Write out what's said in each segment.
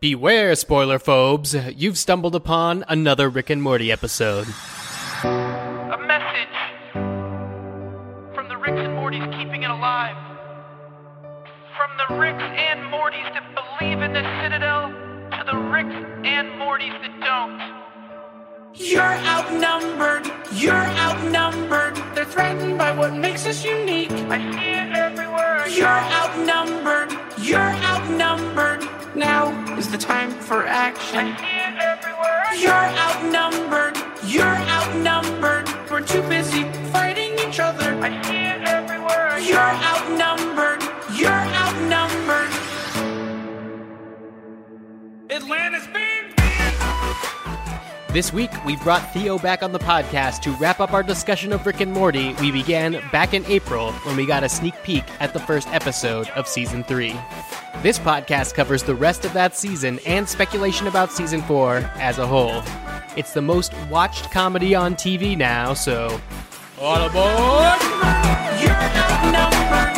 Beware, spoiler phobes. You've stumbled upon another Rick and Morty episode. A message from the Ricks and Mortys keeping it alive. From the Ricks and Mortys that believe in the Citadel to the Ricks and Mortys that don't. You're outnumbered, you're outnumbered. They're threatened by what makes us unique. I see it everywhere. You're outnumbered, you're outnumbered. Now is the time for action. I see it everywhere. You're outnumbered, you're outnumbered. We're too busy fighting each other. I see it everywhere. You're outnumbered, you're outnumbered. Atlanta's being This week, we brought Theo back on the podcast to wrap up our discussion of Rick and Morty we began back in April when we got a sneak peek at the first episode of Season 3. This podcast covers the rest of that season and speculation about Season 4 as a whole. It's the most watched comedy on TV now, so all aboard! You're outnumbered.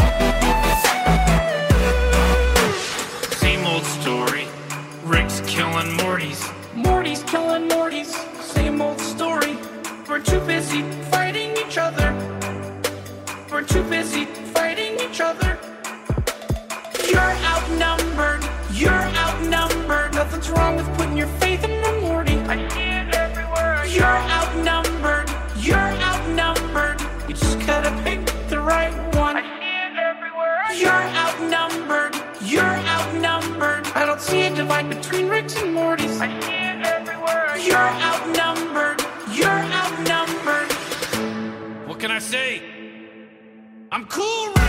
Same old story. Rick's killing Morty's. Morty's killing Morty's. Same old story. We're too busy fighting each other. We're too busy fighting each other. You're outnumbered. You're outnumbered. Nothing's wrong with putting your faith in the Morty. I see it everywhere. You're outnumbered. You're outnumbered. You just gotta pick the right one. I see it everywhere. You're outnumbered. You're outnumbered. I don't see a divide between Ricks and Mortys. I see it everywhere. You're outnumbered. You're outnumbered. What can I say? I'm cool, Rick!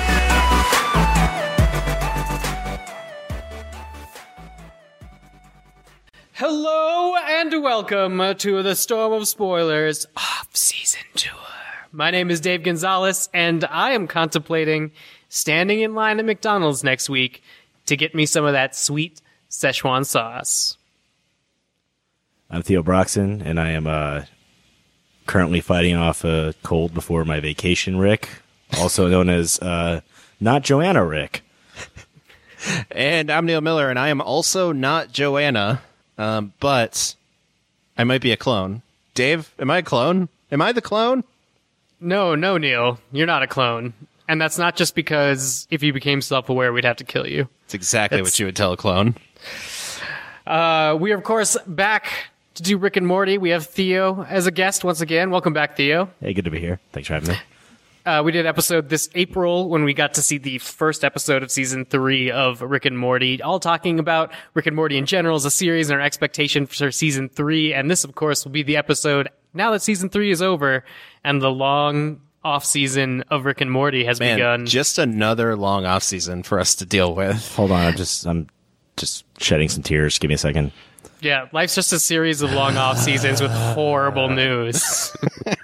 Hello and welcome to the Storm of Spoilers of Season 2. My name is Dave Gonzalez, and I am contemplating standing in line at McDonald's next week to get me some of that sweet Szechuan sauce. I'm Theo Broxson, and I am currently fighting off a cold before my vacation, Rick, also known as not Joanna Rick. And I'm Neil Miller, and I am also not Joanna, but I might be a clone. Dave, am I a clone? Am I the clone? No, Neil, you're not a clone. And that's not just because if you became self-aware, we'd have to kill you. It's exactly what you would tell a clone. We are, of course, back to do Rick and Morty. We have Theo as a guest once again. Welcome back, Theo. Hey, good to be here. Thanks for having me. We did an episode this April when we got to see the first episode of Season 3 of Rick and Morty, all talking about Rick and Morty in general as a series and our expectation for Season 3. And this, of course, will be the episode now that Season 3 is over and the long off-season of Rick and Morty has begun. Just another long off-season for us to deal with. Hold on, I'm just shedding some tears. Give me a second. Yeah, life's just a series of long off-seasons with horrible news.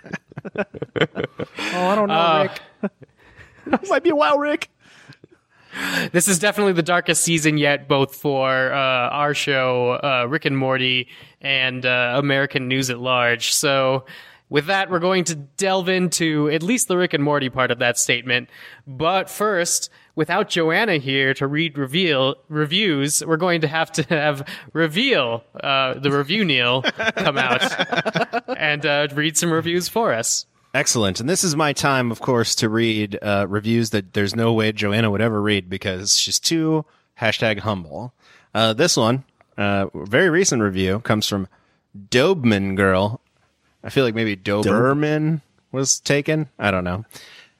I don't know, Rick. It might be a while, Rick. This is definitely the darkest season yet, both for our show, Rick and Morty, and American news at large. So with that, we're going to delve into at least the Rick and Morty part of that statement. But first, without Joanna here to read reviews, we're going to have Reveal, the review Neil, come out and read some reviews for us. Excellent. And this is my time, of course, to read reviews that there's no way Joanna would ever read because she's too #humble. This one, very recent review, comes from Doberman Girl. I feel like maybe Doberman was taken. I don't know.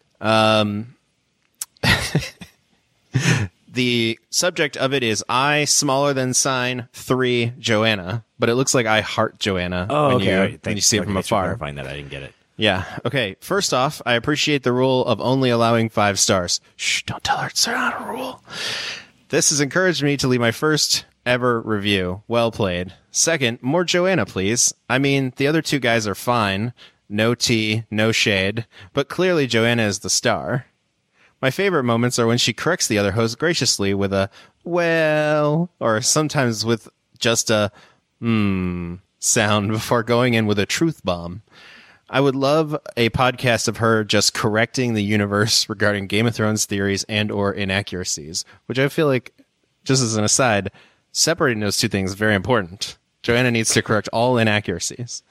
The subject of it is I smaller than sign 3 Joanna, but it looks like I heart Joanna when you see it from afar. Find that I didn't get it. Yeah. Okay. First off, I appreciate the rule of only allowing 5 stars. Shh, don't tell her it's not a rule. This has encouraged me to leave my first ever review. Well played. Second, more Joanna, please. I mean, the other 2 guys are fine. No tea, no shade. But clearly Joanna is the star. My favorite moments are when she corrects the other host graciously with a, well, or sometimes with just a, sound before going in with a truth bomb. I would love a podcast of her just correcting the universe regarding Game of Thrones theories and or inaccuracies, which I feel like, just as an aside, separating those two things is very important. Joanna needs to correct all inaccuracies.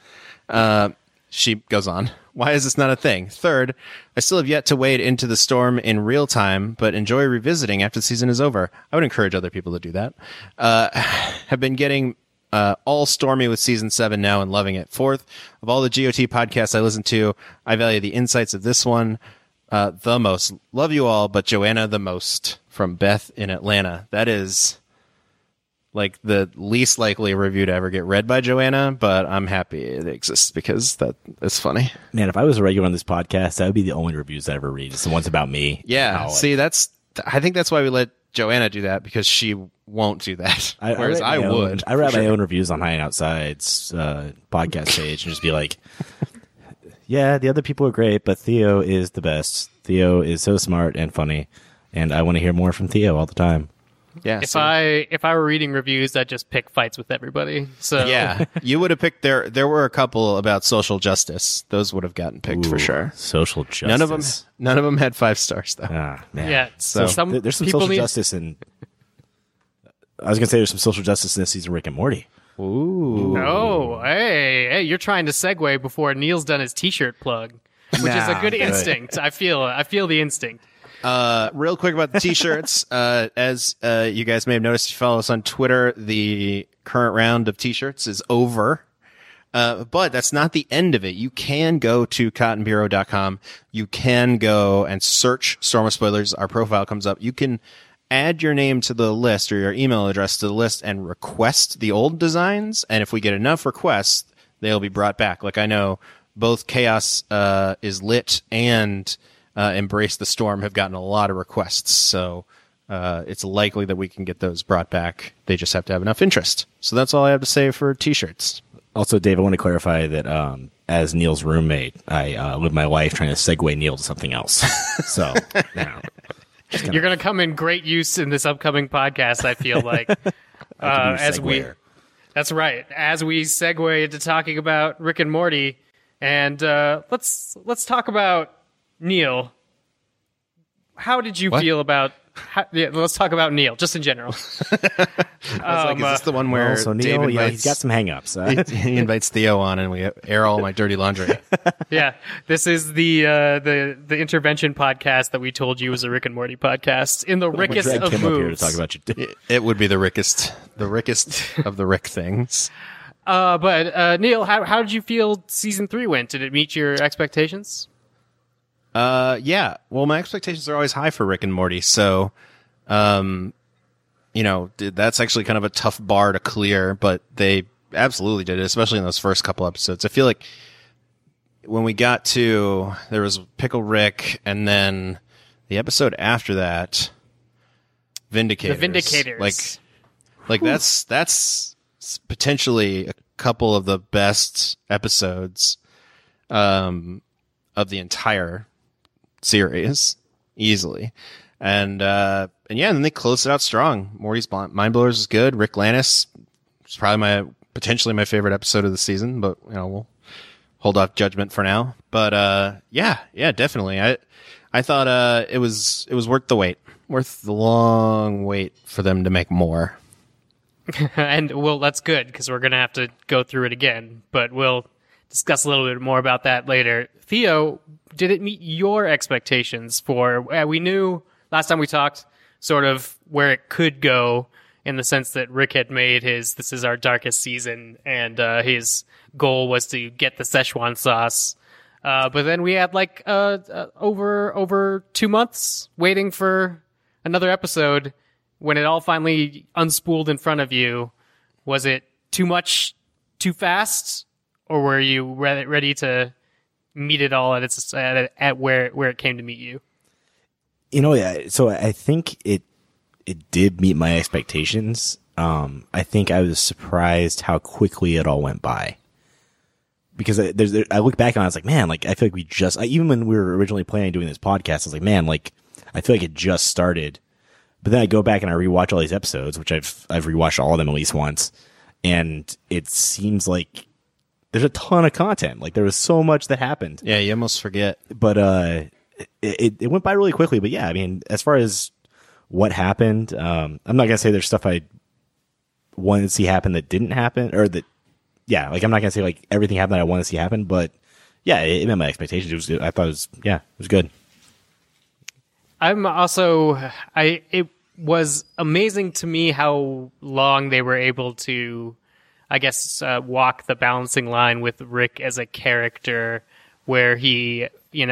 She goes on. Why is this not a thing? Third, I still have yet to wade into the storm in real time, but enjoy revisiting after the season is over. I would encourage other people to do that. Have been getting all stormy with season 7 now and loving it. Fourth, of all the GOT podcasts I listen to, I value the insights of this one the most. Love you all, but Joanna the most. From Beth in Atlanta. That is like the least likely review to ever get read by Joanna, but I'm happy it exists because that is funny. Man, if I was a regular on this podcast, that would be the only reviews I ever read. It's the ones about me. Yeah. See, I think that's why we let Joanna do that, because she won't do that. Whereas I would. I write my own reviews on High and Outside's podcast page and just be like, yeah, the other people are great, but Theo is the best. Theo is so smart and funny, and I want to hear more from Theo all the time. Yeah. If I were reading reviews, I'd just pick fights with everybody. So yeah, you would have picked there were a couple about social justice. Those would have gotten picked for sure. Social justice. None of them had 5 stars though. Ah, man. yeah. So There's some social justice in. I was gonna say there's some social justice in this season of Rick and Morty. Ooh. Oh, hey, you're trying to segue before Neil's done his T-shirt plug, which is a good instinct. I feel the instinct. Real quick about the t-shirts. As you guys may have noticed, if you follow us on Twitter, the current round of t-shirts is over. But that's not the end of it. You can go to cottonbureau.com. You can go and search Storm of Spoilers. Our profile comes up. You can add your name to the list or your email address to the list and request the old designs. And if we get enough requests, they'll be brought back. Like I know both Chaos is Lit and Embrace the Storm have gotten a lot of requests. So it's likely that we can get those brought back. They just have to have enough interest. So that's all I have to say for t-shirts. Also, Dave, I want to clarify that as Neil's roommate, I live my life trying to segue Neil to something else. So, You're going to come in great use in this upcoming podcast, I feel like. That's right. As we segue into talking about Rick and Morty, and let's talk about Neil. How did you feel about? Let's talk about Neil, just in general. Is this the one where so Dave Neil, invites, he's got some hangups. he invites Theo on and we air all my dirty laundry? Yeah, this is the intervention podcast that we told you was a Rick and Morty podcast in the rickest of Kim up here to moves. talk about you. It would be the rickest of the Rick things. But Neil, how did you feel season 3 went? Did it meet your expectations? Yeah. Well, my expectations are always high for Rick and Morty, so, that's actually kind of a tough bar to clear, but they absolutely did it, especially in those first couple episodes. I feel like when we got to, there was Pickle Rick, and then the episode after that, Vindicators. The Vindicators. Like that's potentially a couple of the best episodes, of the entire series, easily. And yeah, and then they closed it out strong. Morty's Mind Blowers is good. Rick Lannis is probably potentially my favorite episode of the season, but we'll hold off judgment for now. But yeah, definitely. I thought it was worth the wait. Worth the long wait for them to make more. And well, that's good because we're going to have to go through it again, but we'll discuss a little bit more about that later. Theo, did it meet your expectations for, we knew last time we talked sort of where it could go in the sense that Rick had made this is our darkest season, and his goal was to get the Szechuan sauce. But then we had over 2 months waiting for another episode. When it all finally unspooled in front of you, was it too much, too fast? Or were you ready to meet it all at where it came to meet you? So I think it did meet my expectations. I think I was surprised how quickly it all went by. Because I look back on it, I was like, man, I feel like even when we were originally planning on doing this podcast, I was like, man, I feel like it just started. But then I go back and I rewatch all these episodes, which I've rewatched all of them at least once, and it seems like there's a ton of content. There was so much that happened. Yeah, you almost forget. But it went by really quickly. But yeah, I mean, as far as what happened, I'm not gonna say there's stuff I wanted to see happen that didn't happen, or that, yeah, like I'm not gonna say like everything happened that I wanted to see happen, but yeah, it met my expectations. It was good. I thought it was good. It was amazing to me how long they were able to, I guess, walk the balancing line with Rick as a character, where he,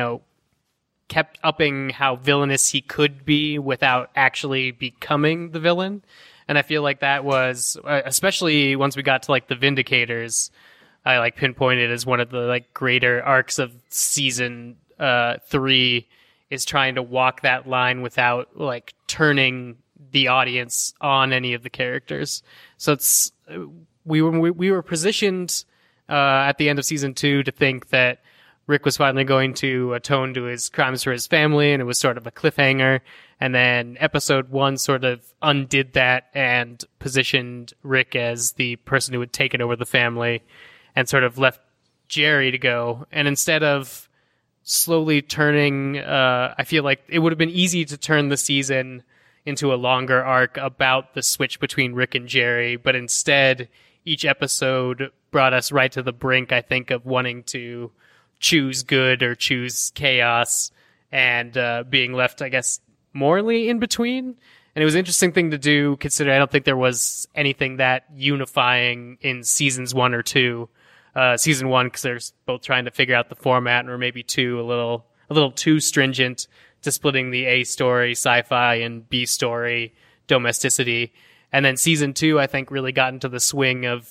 kept upping how villainous he could be without actually becoming the villain. And I feel like that was, especially once we got to like the Vindicators, I like pinpointed as one of the like greater arcs of season 3, is trying to walk that line without like turning the audience on any of the characters. So it's we were positioned at the end of season 2 to think that Rick was finally going to atone to his crimes for his family, and it was sort of a cliffhanger. And then episode 1 sort of undid that and positioned Rick as the person who had taken over the family, and sort of left Jerry to go. And instead of slowly turning, I feel like it would have been easy to turn the season into a longer arc about the switch between Rick and Jerry, but instead each episode brought us right to the brink, I think, of wanting to choose good or choose chaos, and being left, I guess, morally in between. And it was an interesting thing to do, considering I don't think there was anything that unifying in seasons 1 or 2. Season 1, because they're both trying to figure out the format, or maybe 2, a little too stringent to splitting the A story, sci-fi, and B story, domesticity. And then season 2, I think, really got into the swing of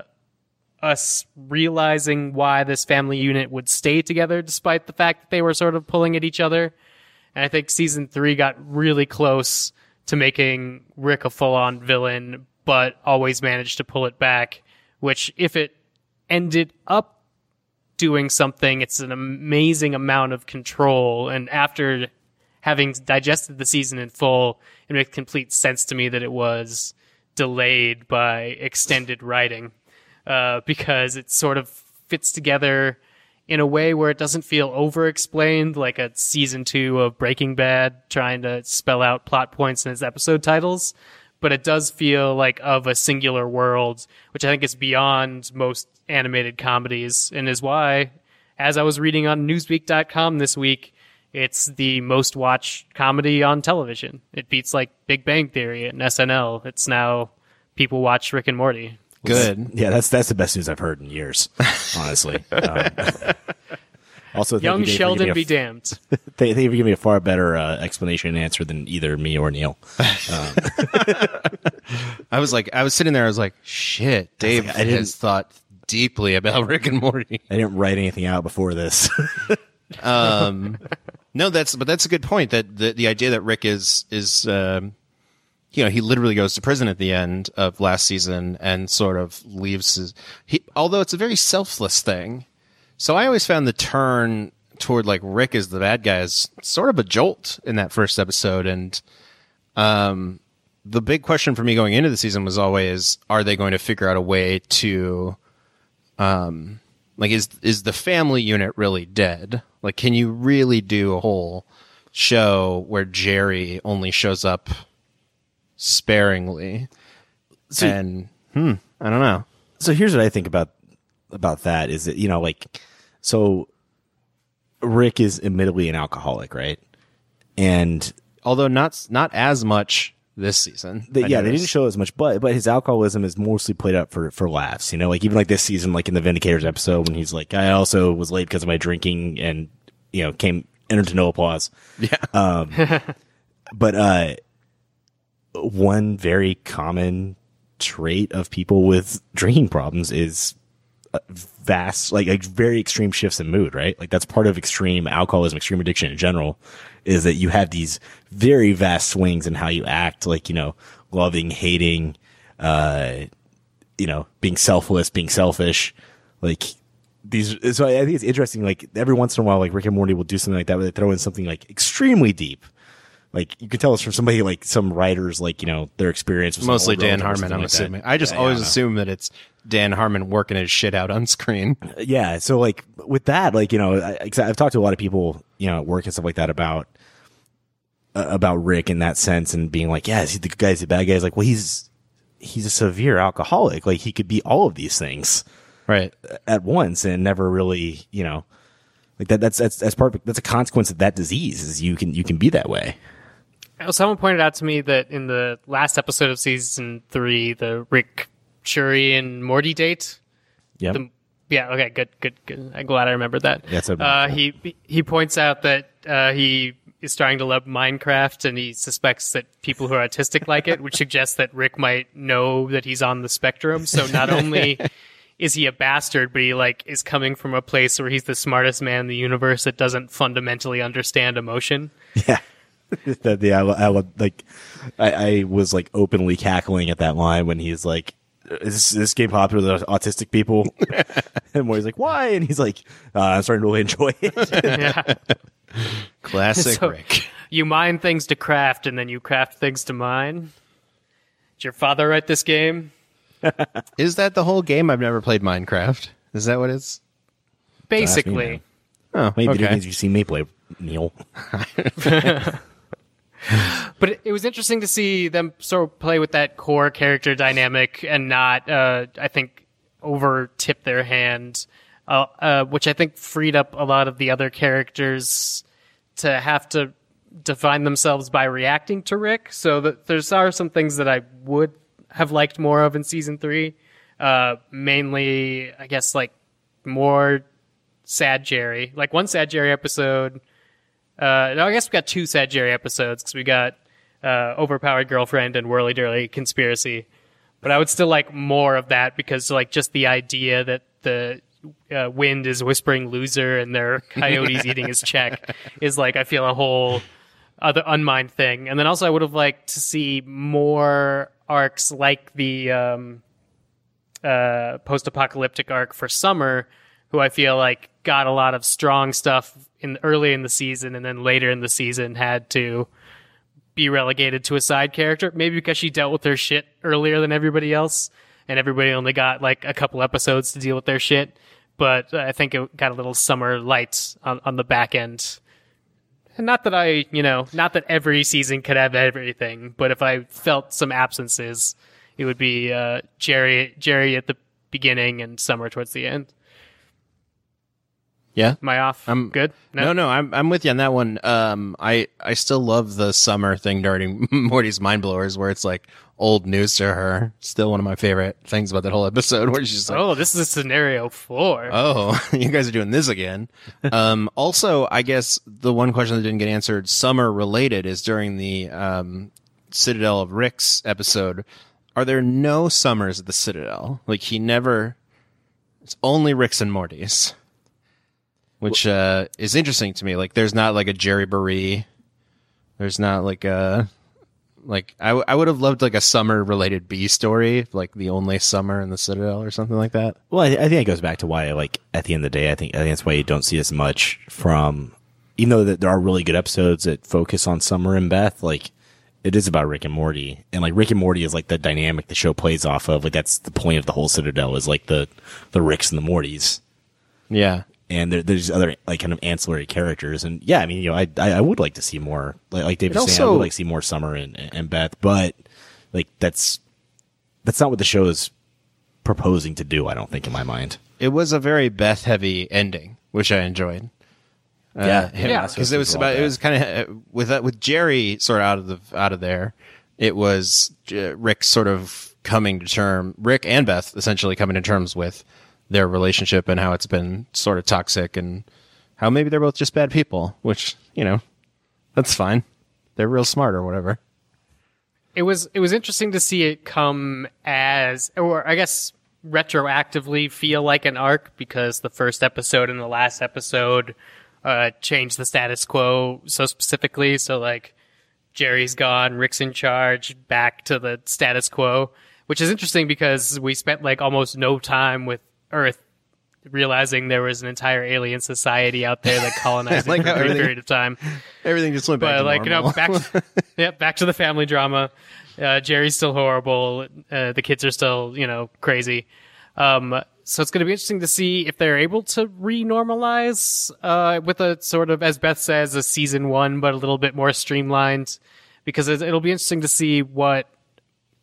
us realizing why this family unit would stay together despite the fact that they were sort of pulling at each other. And I think season 3 got really close to making Rick a full-on villain, but always managed to pull it back, which, if it ended up doing something, it's an amazing amount of control. And after having digested the season in full, it makes complete sense to me that it was delayed by extended writing. Because it sort of fits together in a way where it doesn't feel over-explained, like a season 2 of Breaking Bad trying to spell out plot points in its episode titles. But it does feel like of a singular world, which I think is beyond most animated comedies, and is why, as I was reading on Newsweek.com this week, it's the most watched comedy on television. It beats like Big Bang Theory and SNL. It's now people watch Rick and Morty. Good. Yeah, that's the best news I've heard in years, honestly. Also, young Sheldon be damned. They've given me a far better explanation and answer than either me or Neil. I was sitting there, I was like, shit, Dave has thought deeply about Rick and Morty. I didn't write anything out before this. No, that's a good point, that the idea that Rick is he literally goes to prison at the end of last season and sort of leaves although it's a very selfless thing. So I always found the turn toward like Rick as the bad guy as sort of a jolt in that first episode. And, the big question for me going into the season was always, are they going to figure out a way to, is the family unit really dead? Like, can you really do a whole show where Jerry only shows up sparingly? So, and I don't know. So here's what I think about that is that, so Rick is admittedly an alcoholic, right? And although not as much this season. They didn't show as much, but his alcoholism is mostly played up for laughs, like even like this season, like in the Vindicators episode when he's like, I also was late because of my drinking and, entered to no applause. Yeah. But one very common trait of people with drinking problems is vast, like very extreme shifts in mood, right? Like that's part of extreme alcoholism, extreme addiction in general, is that you have these very vast swings in how you act, like, loving, hating, being selfless, being selfish, like these. So I think it's interesting, like every once in a while, like Rick and Morty will do something like that where they throw in something like extremely deep. Like you can tell it's from somebody like some writers, like, their experience was mostly Dan Harmon, I'm assuming. I just always assume that it's Dan Harmon working his shit out on screen. Yeah. So like with that, like, I've talked to a lot of people, at work and stuff like that about Rick in that sense and being like, yeah, is he the good guy? Is he the bad guy? He's like, well, he's he's a severe alcoholic. Like he could be all of these things Right. at once and never really, like that's part. That's a consequence of that disease. Is you can be that way. Someone pointed out to me that in the last episode of season 3, the Rick, Shuri, and Morty date. Yeah. Yeah. Okay. Good. I'm glad I remembered that. That's a he points out that he is starting to love Minecraft, and he suspects that people who are autistic like it, which suggests that Rick might know that he's on the spectrum. So not only is he a bastard, but he is coming from a place where he's the smartest man in the universe that doesn't fundamentally understand emotion. Yeah. I was like openly cackling at that line when he's like, is this game popular with autistic people? And Morty's like, why? And he's like, I'm starting to really enjoy it. Yeah. Classic So, Rick. You mine things to craft, and then you craft things to mine. Did your father write this game? Is that the whole game? I've never played Minecraft. Is that what it's? Basically. Oh, Maybe okay. okay. You see me play, Neil. But it was interesting to see them sort of play with that core character dynamic and not, I think, over tip their hand, which I think freed up a lot of the other characters to have to define themselves by reacting to Rick. So there are some things that I would have liked more of in season 3. Mainly, I guess, more Sad Jerry. One Sad Jerry episode. No, I guess we got 2 Sad Jerry episodes because we got Overpowered Girlfriend and Whirly Dirly Conspiracy. But I would still like more of that because just the idea that the wind is whispering loser and their coyotes eating his check is I feel a whole other unmined thing. And then also I would have liked to see more arcs like the post-apocalyptic arc for Summer, who I feel got a lot of strong stuff early in the season, and then later in the season had to be relegated to a side character. Maybe because she dealt with her shit earlier than everybody else, and everybody only got a couple episodes to deal with their shit. But I think it got a little Summer light on the back end. And not that not that every season could have everything, but if I felt some absences, it would be Jerry at the beginning and Summer towards the end. Yeah. Am I off? I'm good. No, I'm with you on that one. I still love the Summer thing during Morty's Mind Blowers, where it's old news to her. Still one of my favorite things about that whole episode, where she's like, "Oh, this is scenario 4. Oh, you guys are doing this again." Also, I guess the one question that didn't get answered, Summer related, is during the Citadel of Ricks episode. Are there no Summers at the Citadel? It's only Ricks and Morty's. Which is interesting to me. There's not a Jerry Baree. There's not I would have loved a Summer related B story, the only Summer in the Citadel or something like that. Well, I think it goes back to why, at the end of the day, I think that's why you don't see as much from, even though that there are really good episodes that focus on Summer and Beth, it is about Rick and Morty. And Rick and Morty is the dynamic the show plays off of. That's the point of the whole Citadel is the Ricks and the Mortys. Yeah. And there's other kind of ancillary characters, and yeah, I mean, I would like to see more, like David was saying, I would like to see more Summer and Beth, but that's not what the show is proposing to do. I don't think, in my mind, it was a very Beth heavy ending, which I enjoyed. Because it was kind of with Jerry sort of out of there. It was Rick sort of Rick and Beth essentially coming to terms with their relationship and how it's been sort of toxic and how maybe they're both just bad people, which, that's fine. They're real smart or whatever. It was interesting to see it come as, or I guess retroactively feel like an arc, because the first episode and the last episode changed the status quo so specifically. So Jerry's gone, Rick's in charge, back to the status quo, which is interesting because we spent almost no time with Earth realizing there was an entire alien society out there that colonized it for a brief period of time. Everything just went back to normal. back to the family drama. Jerry's still horrible. The kids are still, crazy. So it's going to be interesting to see if they're able to re-normalize with a sort of, as Beth says, a season 1, but a little bit more streamlined, because it'll be interesting to see what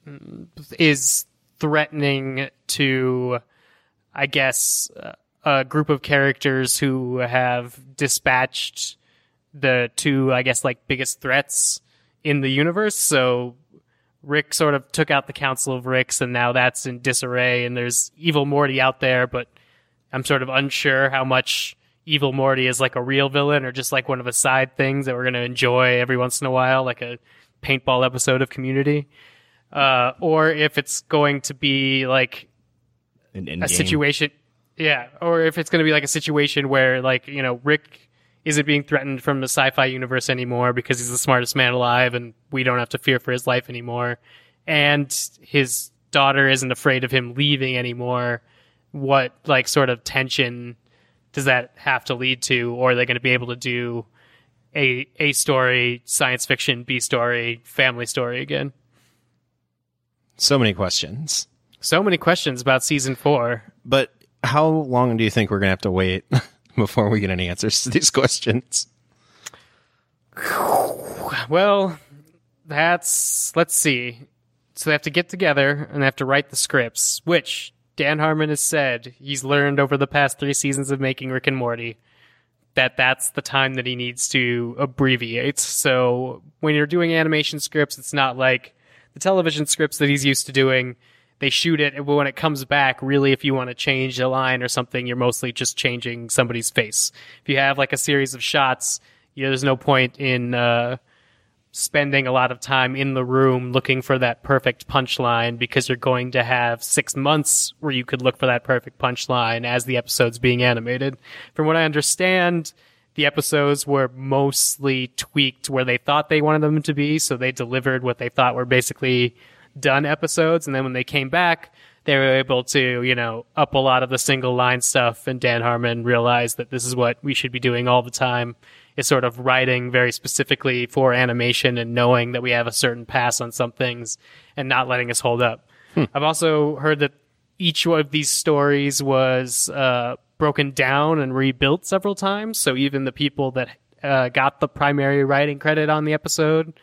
is threatening to, I guess, a group of characters who have dispatched the two, I guess, like biggest threats in the universe. So Rick sort of took out the Council of Ricks, and now that's in disarray, and there's Evil Morty out there, but I'm sort of unsure how much Evil Morty is like a real villain or just like one of the side things that we're going to enjoy every once in a while, like a paintball episode of Community. Or if it's going to be like a situation. Yeah. Or if it's going to be like a situation where, like, you know, Rick isn't being threatened from the sci-fi universe anymore because he's the smartest man alive and we don't have to fear for his life anymore. And his daughter isn't afraid of him leaving anymore. What, like, sort of tension does that have to lead to? Or are they going to be able to do A story, science fiction, B story, family story again? So many questions. So many questions about season 4. But how long do you think we're going to have to wait before we get any answers to these questions? Well, let's see. So they have to get together and they have to write the scripts, which Dan Harmon has said he's learned over the past 3 seasons of making Rick and Morty that's the time that he needs to abbreviate. So when you're doing animation scripts, it's not like the television scripts that he's used to doing. They shoot it, and when it comes back, really, if you want to change a line or something, you're mostly just changing somebody's face. If you have like a series of shots, there's no point in spending a lot of time in the room looking for that perfect punchline, because you're going to have 6 months where you could look for that perfect punchline as the episode's being animated. From what I understand, the episodes were mostly tweaked where they thought they wanted them to be, so they delivered what they thought were basically done episodes, and then when they came back, they were able to, you know, up a lot of the single line stuff, and Dan Harmon realized that this is what we should be doing all the time, is sort of writing very specifically for animation and knowing that we have a certain pass on some things and not letting us hold up. I've also heard that each one of these stories was broken down and rebuilt several times, so even the people that got the primary writing credit on the episode,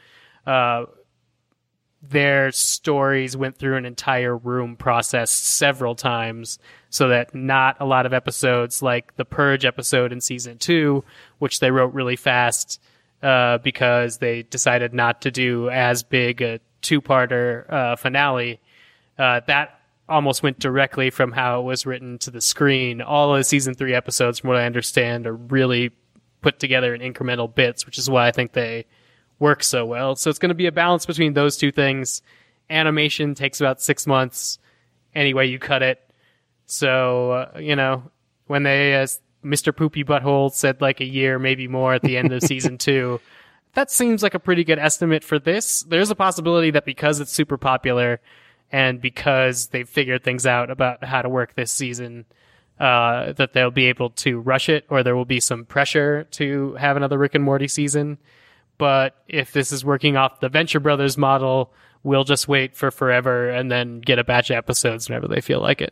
their stories went through an entire room process several times, so that not a lot of episodes like the Purge episode in season 2, which they wrote really fast because they decided not to do as big a 2-parter finale, that almost went directly from how it was written to the screen. All of the season 3 episodes, from what I understand, are really put together in incremental bits, which is why I think they work so well. So it's going to be a balance between those two things. Animation takes about 6 months any way you cut it. So, you know, when they, as Mr. Poopy Butthole said, like a year, maybe more at the end of season 2, that seems like a pretty good estimate for this. There's a possibility that because it's super popular and because they've figured things out about how to work this season, that they'll be able to rush it, or there will be some pressure to have another Rick and Morty season. But if this is working off the Venture Brothers model, we'll just wait for forever and then get a batch of episodes whenever they feel like it.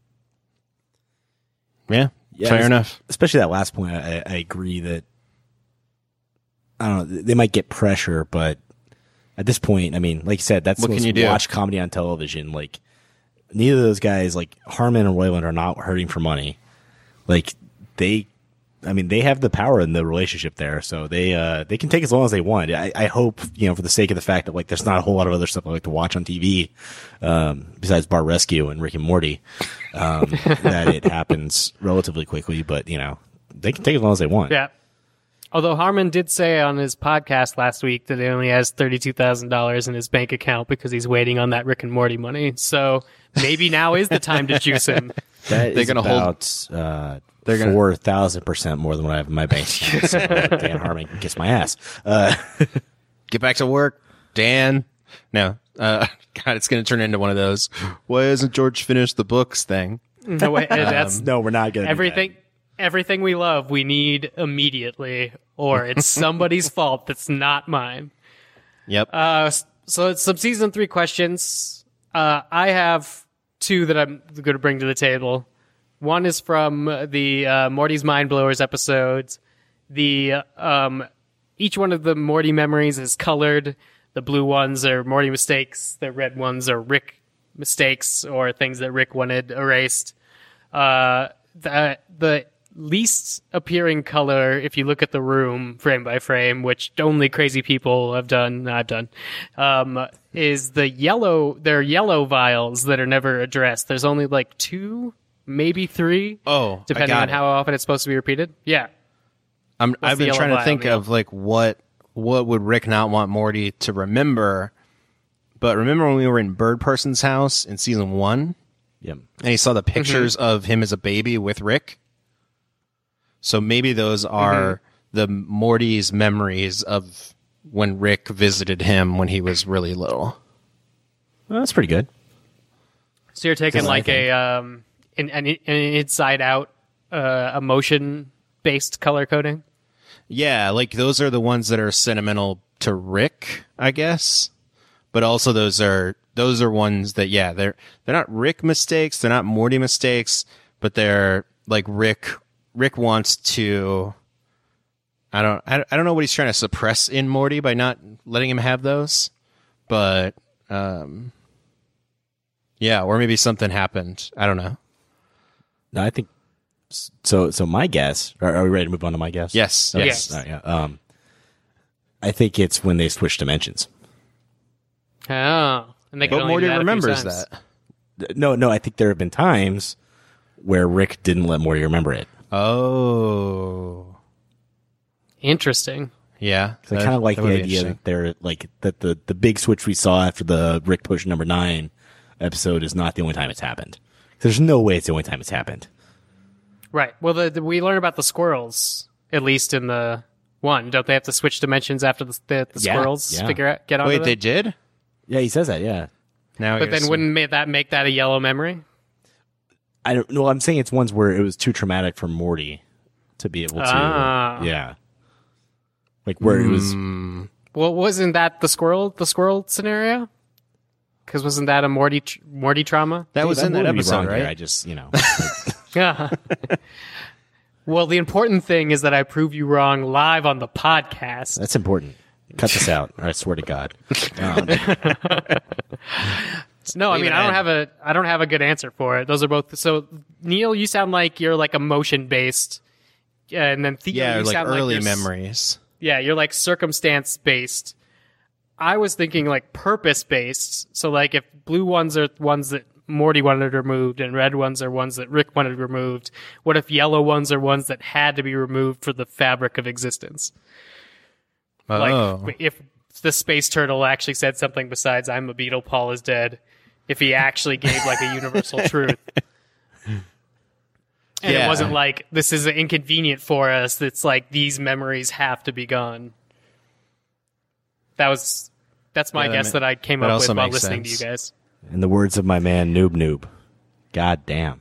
Yeah, fair enough. Especially that last point, I agree that, I don't know, they might get pressure, but at this point, I mean, like you said, that's what the can most you do? watched comedy on television. Like, neither of those guys, like Harmon and Roiland, are not hurting for money. Like, they have the power in the relationship there, so they can take as long as they want. I hope, you know, for the sake of the fact that, like, there's not a whole lot of other stuff I like to watch on TV, besides Bar Rescue and Rick and Morty, that it happens relatively quickly, but, you know, they can take as long as they want. Yeah. Although Harmon did say on his podcast last week that he only has $32,000 in his bank account because he's waiting on that Rick and Morty money. So maybe now is the time to juice him. That is gonna about 4,000% more than what I have in my bank account. So Dan Harmon can kiss my ass. Get back to work, Dan. No, God, it's going to turn into one of those, why hasn't George finished the books thing? No, wait, that's No, we're not going to everything we love, we need immediately, or it's somebody's fault that's not mine. Yep. So it's some season 3 questions. I have 2 that I'm going to bring to the table. One is from the Morty's Mind Blowers episodes. Each one of the Morty memories is colored The blue ones are Morty mistakes. The red ones are Rick mistakes or things that Rick wanted erased. The least appearing color, if you look at the room frame by frame, which only crazy people have done, I've done, is the yellow. There are yellow vials that are never addressed. There's only like 2, maybe 3. Oh, depending on how often it's supposed to be repeated. Yeah. I've the been yellow trying to vial think mean? of like what would Rick not want Morty to remember. But remember when we were in Bird Person's house in season 1? Yep. And he saw the pictures of him as a baby with Rick. So maybe those are the Morty's memories of when Rick visited him when he was really little. Well, that's pretty good. So you're taking That's what like I an inside out emotion based color coding. Yeah, like those are the ones that are sentimental to Rick, I guess. But also those are ones that they're not Rick mistakes, they're not Morty mistakes, but they're like Rick wants to I don't know what he's trying to suppress in Morty by not letting him have those. But or maybe something happened. I don't know. No, I think so. So my guess. Are we ready to move on to my guess? Yes. Okay. Yes. All right, yeah. I think it's when they switch dimensions. Oh, and they can But only Morty do that a few remembers times. that. No. I think there have been times where Rick didn't let Morty remember it. Oh. Interesting. Yeah. So I kind of like the idea that they're like that the big switch we saw after the Rick push number 9 episode is not the only time it's happened. There's no way it's the only time it's happened. Right. Well, we learn about the squirrels at least in the 1. Don't they have to switch dimensions after the Yeah, squirrels yeah. get on? Wait, they did? Yeah, he says that. Yeah, Now But then wouldn't that make that a yellow memory? I don't know. I'm saying it's ones where it was too traumatic for Morty to be able to. Ah. Yeah, like where it was. Well, wasn't that the squirrel scenario? Because wasn't that a Morty trauma? that was in that would be episode, wrong right? here. I just Yeah. Well, the important thing is that I prove you wrong live on the podcast. that's important. Cut this out. I swear to God. No, I Leave mean it I don't have a good answer for it. Those are both. So Neil, you sound like you're like emotion based, and then Theo, Yeah, you like sound early like memories. Yeah, you're like circumstance based. I was thinking like purpose based. So like if blue ones are ones that Morty wanted removed and red ones are ones that Rick wanted removed, what if yellow ones are ones that had to be removed for the fabric of existence? Oh. Like if the space turtle actually said something besides "I'm a beetle, Paul is dead," if he actually gave like a universal truth. And Yeah. it wasn't like, this is inconvenient for us. It's like, these memories have to be gone. That's my Yeah, guess that I came that up with also while makes listening to sense. you guys. In the words of my man Noob, God damn.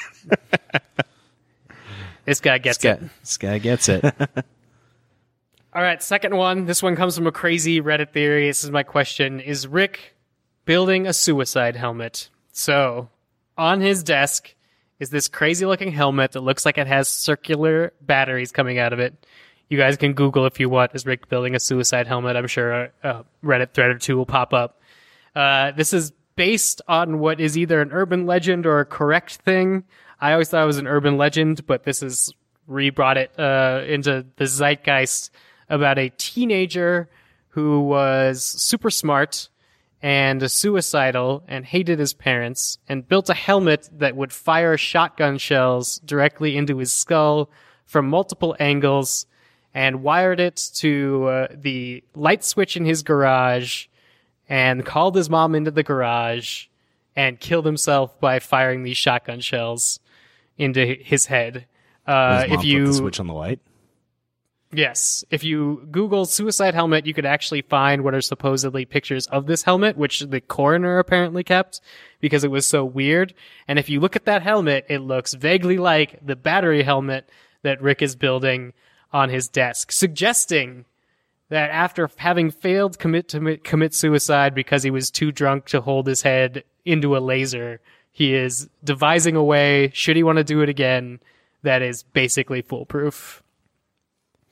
This guy gets it. This guy gets it. All right, second one. This one comes from a crazy Reddit theory. This is my question. Is Rick building a suicide helmet? So, on his desk is this crazy looking helmet that looks like it has circular batteries coming out of it. You guys can Google if you want, is Rick building a suicide helmet? I'm sure a Reddit thread or two will pop up. This is based on what is either an urban legend or a correct thing. I always thought it was an urban legend, but this is re-brought it into the zeitgeist about a teenager who was super smart and suicidal and hated his parents and built a helmet that would fire shotgun shells directly into his skull from multiple angles and wired it to the light switch in his garage and called his mom into the garage and killed himself by firing these shotgun shells into his head. His mom If you flipped the switch on the light. Yes. If you Google suicide helmet, you could actually find what are supposedly pictures of this helmet, which the coroner apparently kept because it was so weird. And if you look at that helmet, it looks vaguely like the battery helmet that Rick is building on his desk, suggesting that after having failed commit suicide because he was too drunk to hold his head into a laser, he is devising a way, should he want to do it again, that is basically foolproof.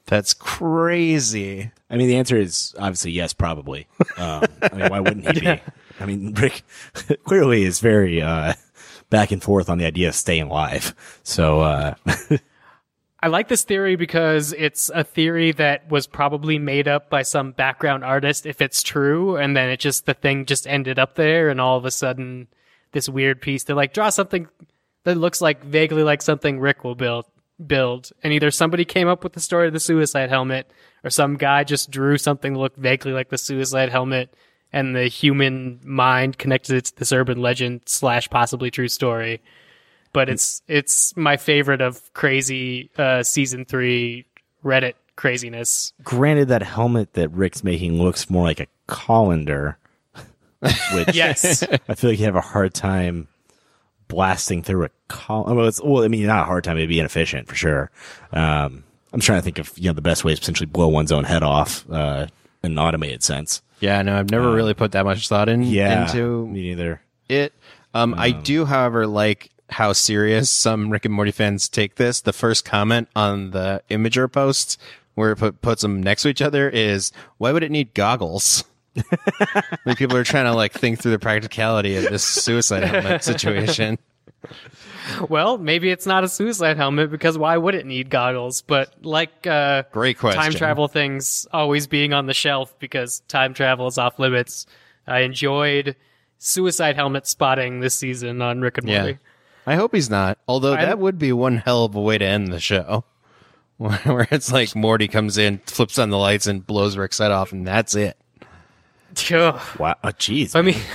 That's crazy. I mean, the answer is obviously yes, probably. I mean, why wouldn't he be? I mean, Rick clearly is very back and forth on the idea of staying alive. So I like this theory because it's a theory that was probably made up by some background artist if it's true, and then the thing just ended up there, and all of a sudden this weird piece, they're like, draw something that looks like vaguely like something Rick will build. And either somebody came up with the story of the suicide helmet, or some guy just drew something that looked vaguely like the suicide helmet, and the human mind connected it to this urban legend / possibly true story. But it's my favorite of crazy season 3 Reddit craziness. granted, that helmet that Rick's making looks more like a colander, which Yes. I feel like you have a hard time blasting through a colander. Well, I mean, not a hard time. It'd be inefficient for sure. I'm trying to think of the best ways to potentially blow one's own head off in an automated sense. Yeah, no, I've never really put that much thought into me neither. it. I do, however, like how serious some Rick and Morty fans take this. The first comment on the Imager post where it puts them next to each other is, why would it need goggles? Like, people are trying to like think through the practicality of this suicide helmet situation. Well, maybe it's not a suicide helmet because why would it need goggles? But like Great question. time travel things always being on the shelf because time travel is off limits, I enjoyed suicide helmet spotting this season on Rick and Morty. Yeah. I hope he's not. Although that would be one hell of a way to end the show. Where it's like Morty comes in, flips on the lights, and blows Rick's head off, and that's it. Ugh. Wow, jeez. I mean,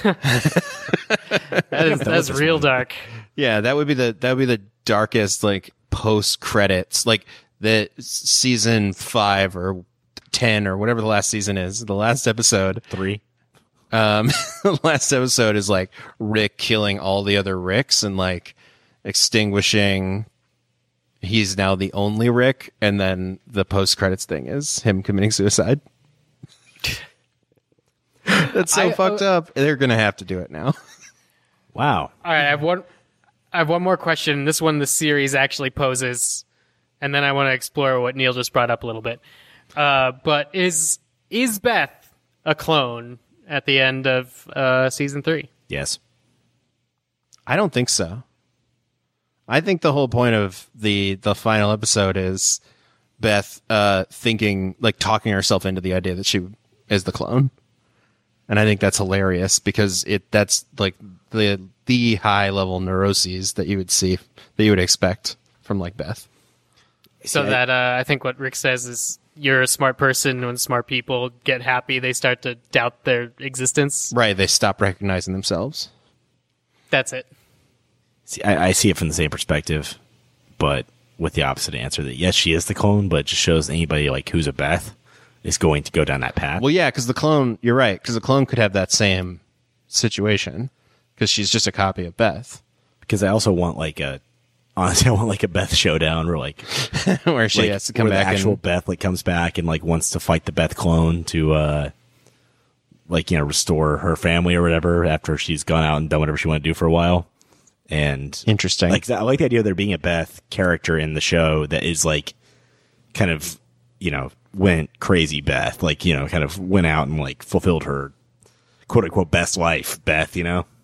that's real dark. Yeah, that would be the darkest like post credits, like the season 5 or 10 or whatever the last season is. The last episode, 3. the last episode is like Rick killing all the other Ricks and like extinguishing. He's now the only Rick, and then the post credits thing is him committing suicide. That's so fucked up. They're gonna have to do it now. Wow. All right, I have one more question. This one the series actually poses, and then I want to explore what Neil just brought up a little bit. But is Beth a clone at the end of season 3? Yes. I don't think so. I think the whole point of the final episode is Beth thinking, like, talking herself into the idea that she is the clone. And I think that's hilarious because that's like the high level neuroses that you would expect from like Beth. So that I think what Rick says is you're a smart person. When smart people get happy, they start to doubt their existence. Right. They stop recognizing themselves. That's it. See, I see it from the same perspective, but with the opposite answer that yes, she is the clone, but it just shows anybody like who's a Beth is going to go down that path. Well, yeah, because the clone, you're right, because the clone could have that same situation because she's just a copy of Beth. Because I also want honestly, I want like a Beth showdown where like where she has to come where back the actual and Beth like comes back and like wants to fight the Beth clone to restore her family or whatever after she's gone out and done whatever she wanted to do for a while. And interesting. Like I like the idea of there being a Beth character in the show that is like kind of went crazy Beth, like kind of went out and like fulfilled her quote unquote best life Beth.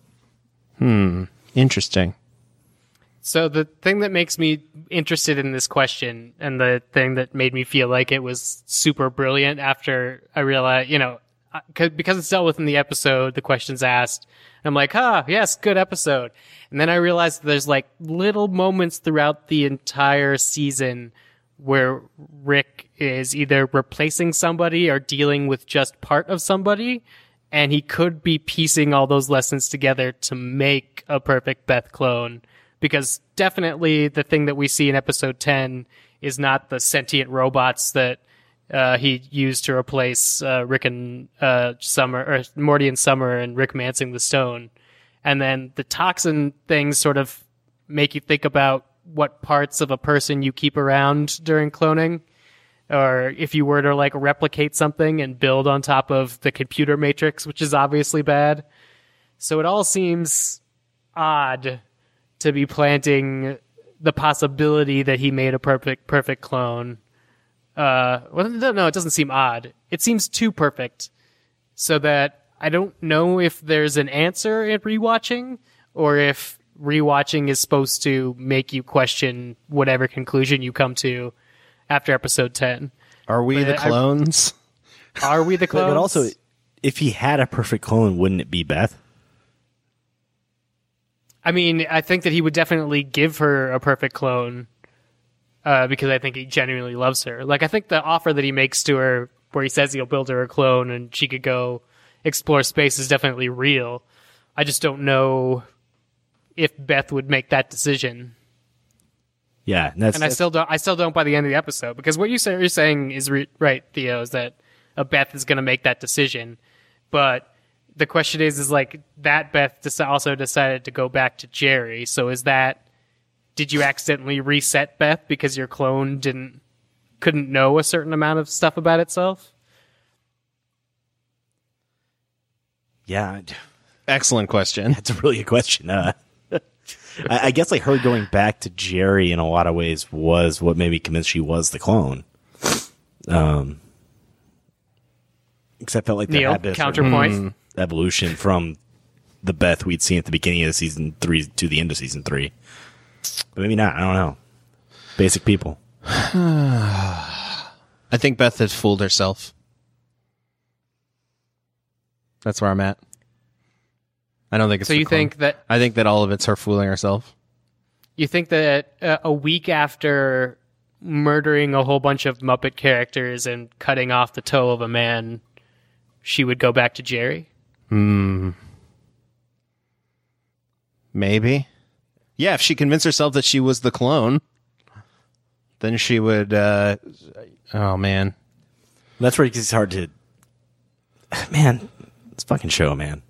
Interesting. So the thing that makes me interested in this question and the thing that made me feel like it was super brilliant after I realized, because it's dealt with in the episode, the question's asked, and I'm like, yes, good episode. And then I realized there's like little moments throughout the entire season where Rick is either replacing somebody or dealing with just part of somebody, and he could be piecing all those lessons together to make a perfect Beth clone. Because definitely the thing that we see in episode 10 is not the sentient robots that he used to replace Rick and Summer, or Morty and Summer, and Rick Mansing the Stone. And then the toxin things sort of make you think about what parts of a person you keep around during cloning, or if you were to like replicate something and build on top of the computer matrix, which is obviously bad. So it all seems odd to be planting the possibility that he made a perfect clone, well, no, it doesn't seem odd. It seems too perfect, so that I don't know if there's an answer in rewatching, or if rewatching is supposed to make you question whatever conclusion you come to after episode 10. Are we the clones? Are we the clones? But also, if he had a perfect clone, wouldn't it be Beth? I mean, I think that he would definitely give her a perfect clone, because I think he genuinely loves her. Like, I think the offer that he makes to her, where he says he'll build her a clone and she could go explore space, is definitely real. I just don't know if Beth would make that decision. Yeah, I still don't by the end of the episode, because what you're saying is right, Theo, is that Beth is going to make that decision, but the question is like that Beth also decided to go back to Jerry. So did you accidentally reset Beth because your clone couldn't know a certain amount of stuff about itself? Yeah, Excellent question. that's a really good question. I guess like her going back to Jerry in a lot of ways was what maybe convinced she was the clone. Except felt like there Neil, had been counterpoint. evolution from the Beth we'd seen at the beginning of season 3 to the end of season 3. But maybe not. I don't know. Basic people. I think Beth has fooled herself. That's where I'm at. I don't think it's So you think that I think that all of it's her fooling herself. you think that a week after murdering a whole bunch of Muppet characters and cutting off the toe of a man, she would go back to Jerry? Maybe. Yeah, if she convinced herself that she was the clone, then she would oh man. That's where it gets hard to... Man, it's a fucking show, man.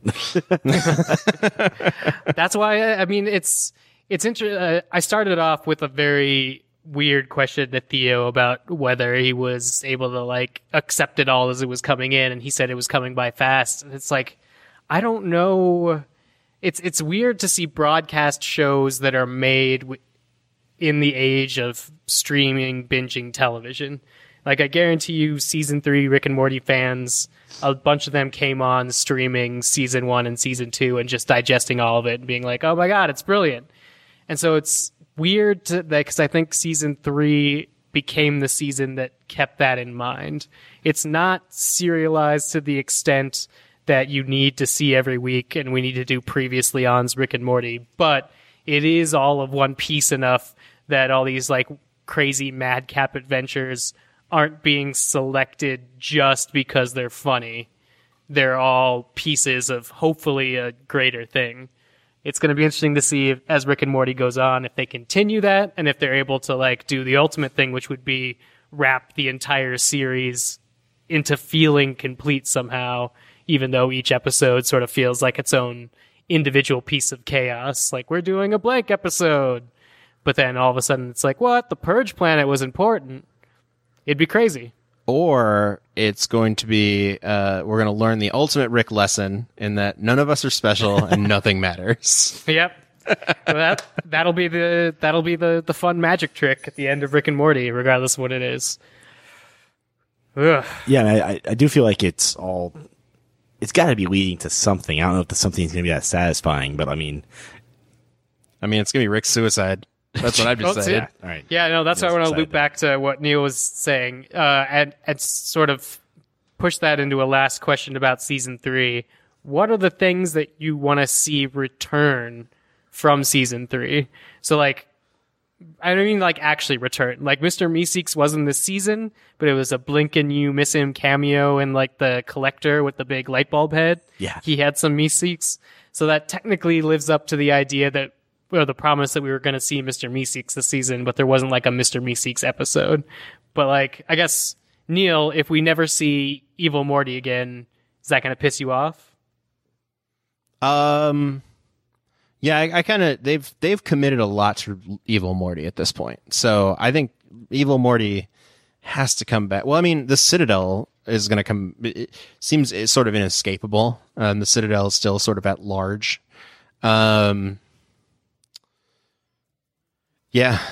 That's why I mean it's I started off with a very weird question to Theo about whether he was able to like accept it all as it was coming in, and he said it was coming by fast. And it's like, I don't know. It's weird to see broadcast shows that are made in the age of streaming, binging television. Like, I guarantee you, season 3 Rick and Morty fans, a bunch of them came on streaming season 1 and season 2 and just digesting all of it and being like, oh my God, it's brilliant. And so it's weird because I think season 3 became the season that kept that in mind. It's not serialized to the extent that you need to see every week and we need to do previously on's Rick and Morty, but it is all of one piece enough that all these like crazy madcap adventures aren't being selected just because they're funny. They're all pieces of hopefully a greater thing. It's going to be interesting to see if, as Rick and Morty goes on, if they continue that and if they're able to like do the ultimate thing, which would be wrap the entire series into feeling complete somehow, even though each episode sort of feels like its own individual piece of chaos. Like, we're doing a blank episode. But then all of a sudden it's like, what? The Purge planet was important. It'd be crazy. Or it's going to be we're going to learn the ultimate Rick lesson in that none of us are special and nothing matters. Yep. Well, that'll be the fun magic trick at the end of Rick and Morty, regardless of what it is. Ugh. Yeah, I do feel like it's got to be leading to something. I don't know if the something is going to be that satisfying, but I mean, it's going to be Rick's suicide. That's what I've just said. yeah, all right. Yeah, no, that's why I want to Suicide loop back to what Neil was saying, and sort of push that into a last question about season 3. What are the things that you want to see return from season 3? So, like, I don't mean like actually return. Like, Mr. Meeseeks wasn't this season, but it was a blink and you miss him cameo in like the collector with the big light bulb head. Yeah. He had some Meeseeks. So that technically lives up to the idea that, or the promise that we were going to see Mr. Meeseeks this season, but there wasn't like a Mr. Meeseeks episode. But like, I guess, Neil, if we never see Evil Morty again, is that going to piss you off? Yeah, I kind of they've committed a lot to Evil Morty at this point, so I think Evil Morty has to come back. Well, I mean, the Citadel is going to come. It seems it's sort of inescapable. The Citadel is still sort of at large. Yeah,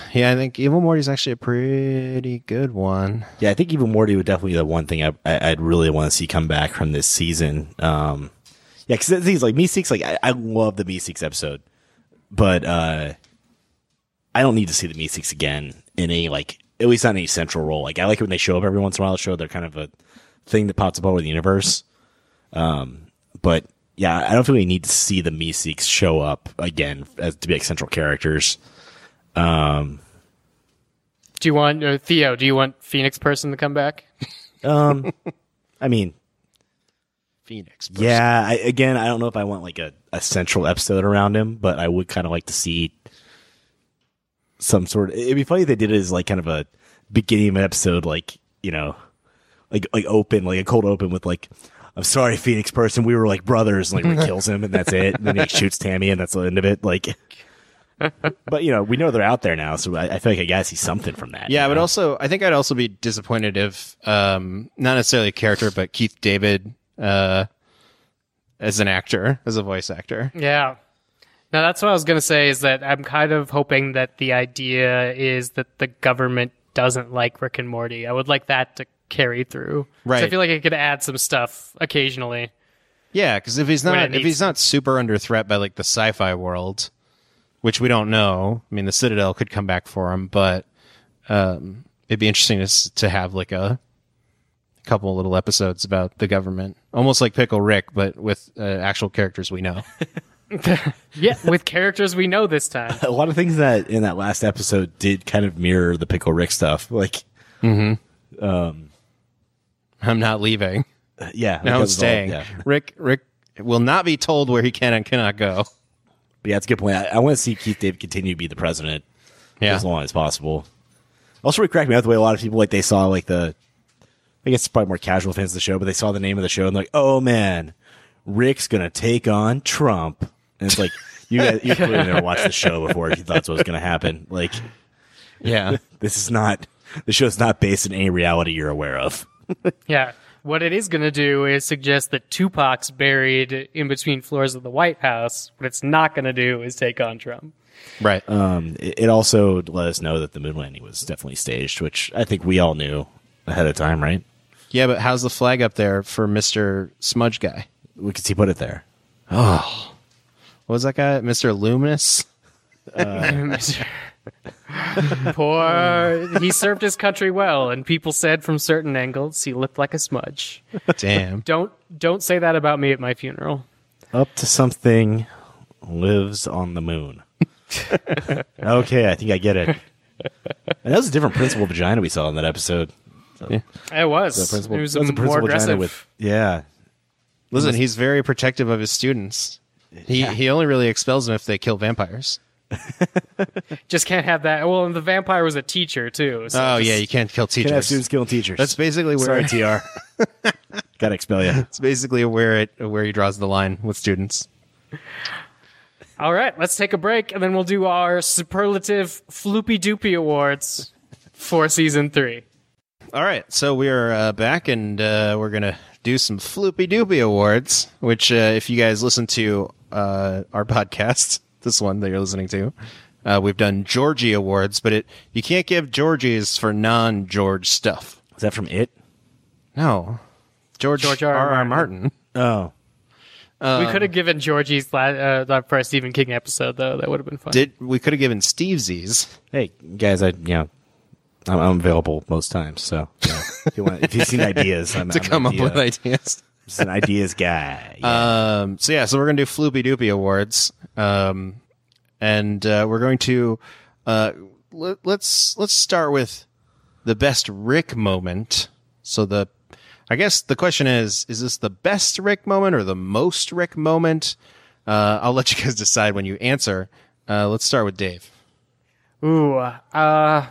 Yeah, I think Evil Morty's actually a pretty good one. Yeah, I think even Morty would definitely be the one thing I'd really want to see come back from this season. Yeah, because the thing is, like, Meeseeks, like, I love the Meeseeks episode, but I don't need to see the Meeseeks again in any, like, at least not any central role. Like, I like it when they show up every once in a while. Show they're kind of a thing that pops up all over the universe. But yeah, I don't feel we need to see the Meeseeks show up again as to be like central characters. Do you want Theo? Do you want Phoenix Person to come back? I mean, Phoenix. yeah, I don't know if I want like a central episode around him, but I would kind of like to see some sort of, it'd be funny if they did it as like kind of a beginning of an episode, like, you know, like open, like a cold open with like, I'm sorry, Phoenix Person, we were like brothers, and like Rick kills him and that's it. And then he shoots Tammy and that's the end of it. Like, but you know, we know they're out there now, so I feel like I gotta see something from that. Yeah, you but know? also, I think I'd also be disappointed if, not necessarily a character, but Keith David, as an actor, as a voice actor. Yeah. Now, that's what I was going to say, is that I'm kind of hoping that the idea is that the government doesn't like Rick and Morty. I would like that to carry through. 'Cause Right. I feel like it could add some stuff occasionally. Yeah, because if he's When it not, if needs he's to. not super under threat by like the sci-fi world, which we don't know. I mean, the Citadel could come back for him, but it'd be interesting to have like a couple little episodes about the government, almost like Pickle Rick, but with actual characters we know. Yeah, with characters we know this time. a lot of things that in that last episode did kind of mirror the Pickle Rick stuff. Like, I'm not leaving. yeah, Now I'm because of all- staying. yeah. Rick will not be told where he can and cannot go. But yeah, it's a good point. I want to see Keith David continue to be the president Yeah. as long as possible. Also, it cracked me out the way a lot of people, like, they saw, like, I guess it's probably more casual fans of the show, but they saw the name of the show and they're like, oh man, Rick's gonna take on Trump. And it's like, you clearly never watched the show before if you thought that's what was gonna happen. Like, Yeah. the show's not based in any reality you're aware of. Yeah. What it is going to do is suggest that Tupac's buried in between floors of the White House. What it's not going to do is take on Trump. Right. It also let us know that the moon landing was definitely staged, which I think we all knew ahead of time, right? Yeah, but how's the flag up there for Mr. Smudge Guy? We could see put it there. What was that guy? Mr. Luminous? Poor. He served his country well, and people said from certain angles he looked like a smudge. Damn. Don't say that about me at my funeral. Up to something lives on the moon. Okay, I think I get it. And that was a different principal vagina we saw in that episode. It was. The principal, It was that was a a principal more vagina aggressive. with, yeah. Listen, he's very protective of his students. He only really expels them if they kill vampires. Just can't have that. Well, and the vampire was a teacher too. So Oh, just- yeah, you can't kill Can have teachers. students killing teachers. That's basically where Sorry, TR. Gotta expel you. it's basically where he draws the line with students. All right, let's take a break, and then we'll do our superlative Floopy Doopy awards for season 3. All right, so we are back, and we're gonna do some Floopy Doopy awards. Which, if you guys listen to our podcast, this one that you're listening to, we've done Georgie awards, but you can't give Georgies for non-George stuff. Is that from It? No, George R.R. Martin. Oh. We could have given Georgie's for a Stephen King episode, though. That would have been fun. We could have given Stevesies. Hey, guys, I'm available most times, so if you've seen ideas, I'm To come up with ideas. just an ideas guy. Yeah. So we're gonna do Floopy Doopy awards, and we're going to let's start with the best Rick moment. So I guess the question is this the best Rick moment or the most Rick moment? I'll let you guys decide when you answer. Let's start with Dave. Ooh, I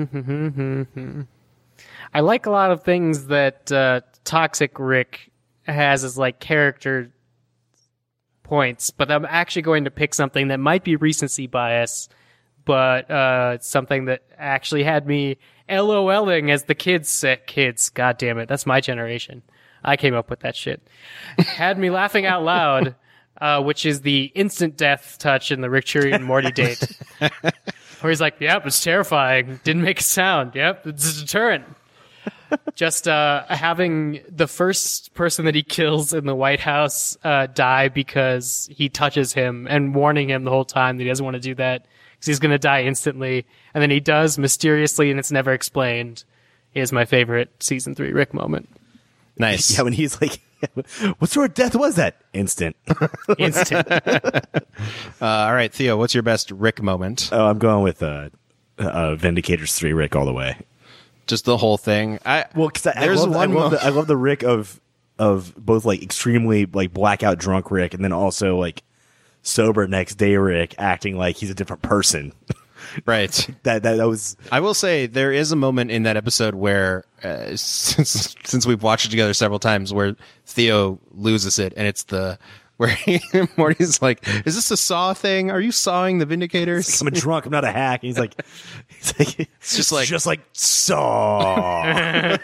like a lot of things that Toxic Rick has as like character points, but I'm actually going to pick something that might be recency bias, but it's something that actually had me LOLing, as the kids say. Kids, god damn it, that's my generation. I came up with that shit. Had me laughing out loud, which is the instant death touch in the Rick, Chury, and Morty date. Where he's like, "Yep, it's terrifying. Didn't make a sound. Yep, it's a deterrent." Just having the first person that he kills in the White House die because he touches him, and warning him the whole time that he doesn't want to do that because he's going to die instantly, and then he does mysteriously, and it's never explained, is my favorite season 3 Rick moment. Nice. Yeah, when he's like, what sort of death was that? Instant. Instant. All right, Theo, what's your best Rick moment? Oh, I'm going with Vindicators 3 Rick all the way. Just the whole thing. Because I love the Rick of both like extremely like blackout drunk Rick and then also like sober next day Rick acting like he's a different person. Right. That was. I will say there is a moment in that episode where, since we've watched it together several times, where Theo loses it, and it's where Morty's like, "Is this a Saw thing? Are you sawing the Vindicators?" I'm a drunk. I'm not a hack. And he's like, it's just like Saw.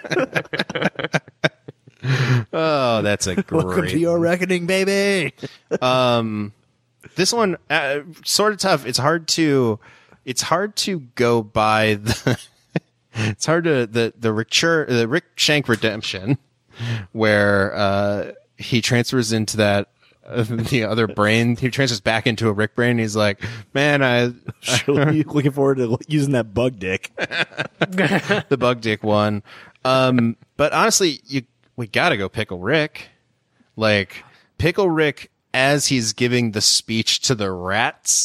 Oh, that's a great. Welcome to your reckoning, baby. This one sort of tough. It's hard to go by the. It's hard to the Rick Shank redemption, where he transfers into that the other brain. He transfers back into a Rick brain. And he's like, "Man, I'm looking forward to using that bug dick." The bug dick one. But honestly, we gotta go Pickle Rick. Like Pickle Rick as he's giving the speech to the rats.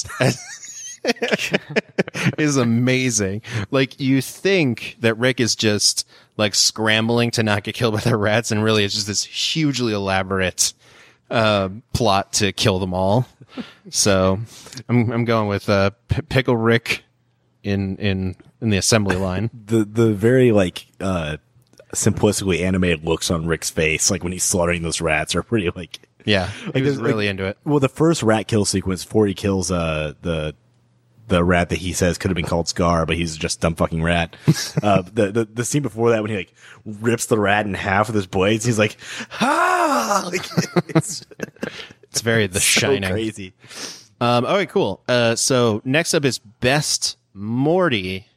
Is amazing. Like you think that Rick is just like scrambling to not get killed by the rats, and really it's just this hugely elaborate plot to kill them all. So I'm going with Pickle Rick in the assembly line. The very like simplistically animated looks on Rick's face, like when he's slaughtering those rats, are pretty like he was really into it. Well, the first rat kill sequence before he kills the rat that he says could have been called Scar, but he's just a dumb fucking rat. The scene before that when he like rips the rat in half with his blades, he's like, ah! Like, it's very The Shining. So crazy. Okay, cool. So next up is Best Morty.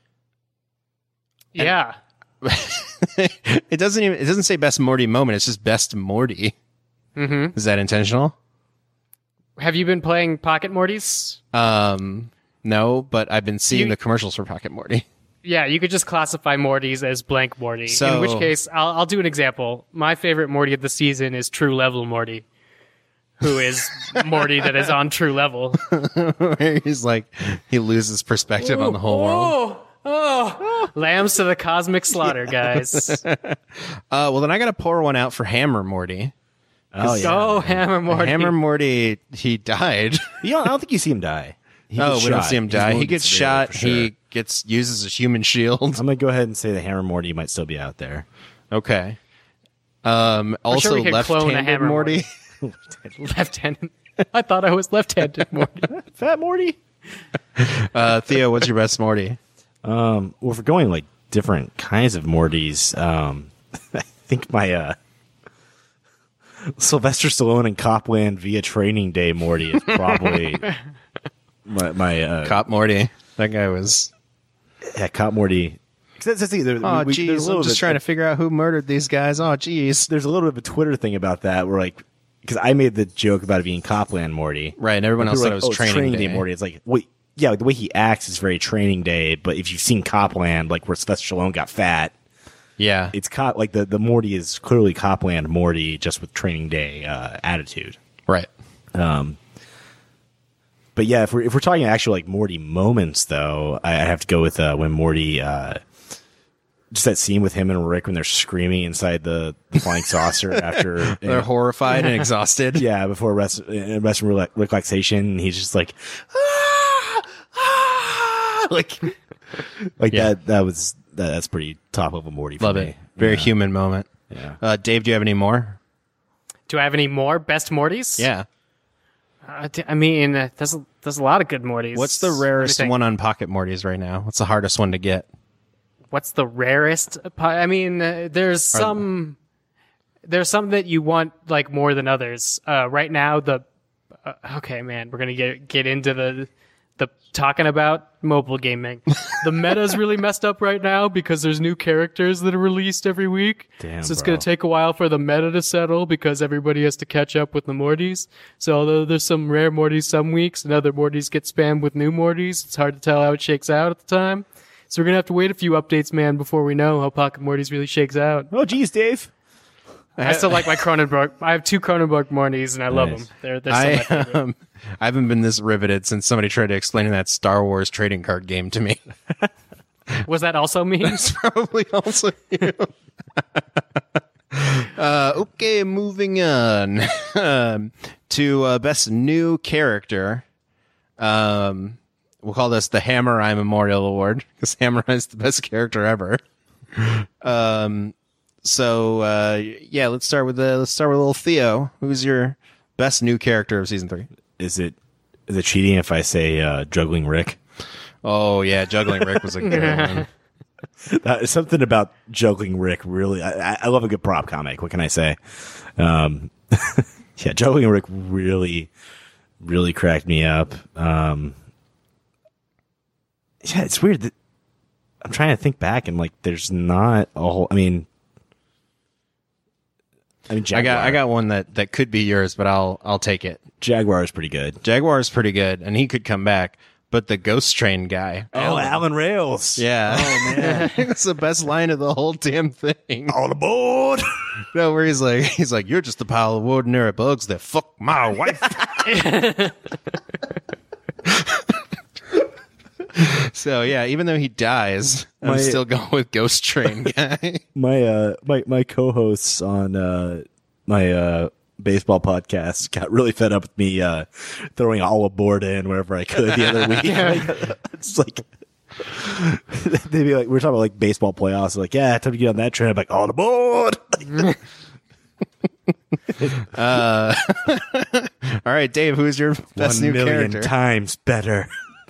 Yeah. It doesn't say Best Morty moment. It's just Best Morty. Mm-hmm. Is that intentional? Have you been playing Pocket Mortys? No, but I've been seeing the commercials for Pocket Morty. Yeah, you could just classify Mortys as blank Morty. So, in which case, I'll do an example. My favorite Morty of the season is True Level Morty, who is Morty that is on True Level. Where he's like, he loses perspective on the whole world. Oh, lambs to the cosmic slaughter, guys. Well, then I got to pour one out for Hammer Morty. Oh yeah. Oh, Hammer Morty. Hammer Morty, he died. I don't think you see him die. We don't see him die. He gets shot. Sure. He uses a human shield. I'm gonna go ahead and say the Hammer Morty might still be out there. Okay. Also, sure we could clone a left-handed Hammer Morty. Left-handed. I thought I was left-handed Morty. Fat Morty. Theo, what's your best Morty? Well, if we're going like different kinds of Mortys, I think my Sylvester Stallone and Copland via Training Day Morty is probably my Cop Morty. That guy was. Yeah, Cop Morty. Oh, jeez, I'm just trying to figure out who murdered these guys. Oh, jeez. There's a little bit of a Twitter thing about that where, like, because I made the joke about it being Copland Morty. Right, and everyone else thought it was Training Day Morty. It's like, wait, yeah, the way he acts is very Training Day, but if you've seen Copland, like where Sylvester Stallone got fat, yeah, it's like the Morty is clearly Copland Morty, just with Training Day attitude. Right. But yeah, if we're talking actual like Morty moments, though, I have to go with when Morty, just that scene with him and Rick when they're screaming inside the flying saucer after they're horrified and exhausted. Yeah, before restroom relaxation, and he's just like, ah, ah, like yeah. That's pretty top level Morty. For Love me. it. Very human moment. Yeah. Dave, do you have any more? Do I have any more best Mortys? Yeah. I mean, there's a lot of good Mortys. What's the rarest one on Pocket Mortys right now? What's the hardest one to get? What's the rarest? I mean, there's some that you want like more than others. Right now, okay, man, we're gonna get into talking about mobile gaming. The meta's really messed up right now because there's new characters that are released every week. Damn, so it's bro. going to take a while for the meta to settle because everybody has to catch up with the Mortys. So although there's some rare Mortys some weeks and other Mortys get spammed with new Mortys, it's hard to tell how it shakes out at the time. So we're going to have to wait a few updates, man, before we know how Pocket Mortys really shakes out. Oh, geez, Dave. I still like my Cronenberg. I have 2 Cronenberg Mortys and I love Nice. them. They're still my favorite. I haven't been this riveted since somebody tried to explain that Star Wars trading card game to me. Was that also me? It's probably also you. Okay, moving on to best new character. We'll call this the Hammer Eye Memorial Award because Hammer Eye is the best character ever. So yeah, let's start with little Theo. Who's your best new character of season 3? Is it cheating if I say Juggling Rick? Oh yeah, Juggling Rick was a good one. Something about Juggling Rick really. I love a good prop comic. What can I say? Yeah, Juggling Rick really cracked me up. Yeah, it's weird that I'm trying to think back and like there's not a whole. I mean, Jaguar. I got one that could be yours, but I'll take it. Jaguar is pretty good. Jaguar is pretty good, and he could come back. But the Ghost Train guy, Alan Rails. yeah, Oh man, it's the best line of the whole damn thing. all aboard. No, where he's like, you're just a pile of ordinary bugs that fuck my wife. So yeah, even though he dies, I'm still going with Ghost Train guy. My co-hosts on my baseball podcast got really fed up with me throwing all aboard in wherever I could the other week. It's like they'd be like, we're talking about like baseball playoffs. Like, yeah, time to get on that train. I'm like, all aboard. All right, Dave, who's your best 1 new million character? times better.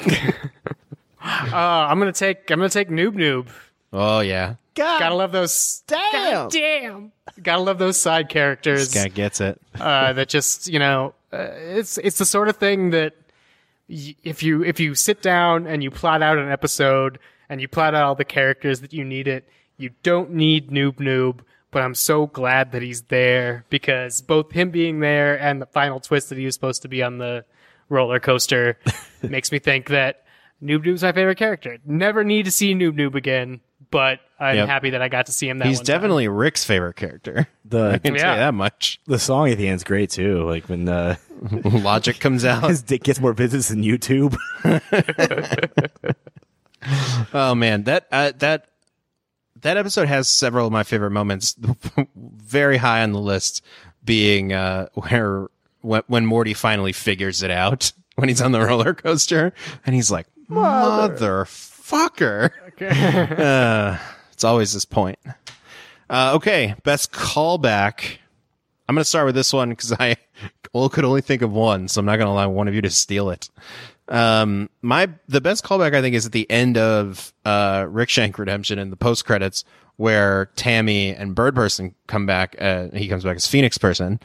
I'm gonna take Noob Noob. Oh yeah, Gotta love those. God damn. Gotta love those side characters. this guy gets it. That just it's the sort of thing that if you sit down and you plot out an episode and you plot out all the characters that you need it, you don't need Noob Noob. But I'm so glad that he's there because both him being there and the final twist that he was supposed to be on the roller coaster makes me think that Noob Noob's my favorite character. Never need to see Noob Noob again, but I'm Yep. happy that I got to see him that He's one time. definitely Rick's favorite character. I The can tell you that much. the song at the end's great too. Like when Logic comes out. his dick gets more visits than YouTube. Oh man, that episode has several of my favorite moments. Very high on the list being when Morty finally figures it out when he's on the roller coaster and he's like, "Motherfucker!" It's always this point. Okay, best callback. I'm gonna start with this one because I could only think of one, so I'm not gonna allow one of you to steal it. The best callback I think is at the end of Rickshank Redemption in the post credits where Tammy and Bird Person come back. He comes back as Phoenix Person.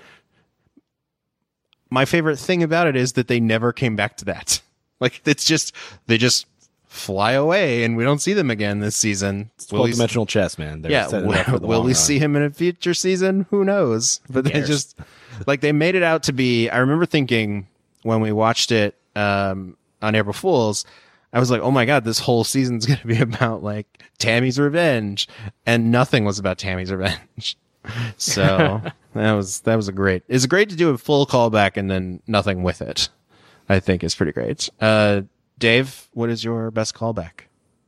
My favorite thing about it is that they never came back to that. Like they just fly away and we don't see them again this season. It's 12-dimensional chess, man. They're setting it up for the will long we run. see him in a future season? Who knows? But they cares? just like they made it out to be. I remember thinking when we watched it on April Fools, I was like, oh my god, this whole season's going to be about like Tammy's revenge, and nothing was about Tammy's revenge. So it's great to do a full callback and then nothing with it. I think is pretty great. Dave, what is your best callback?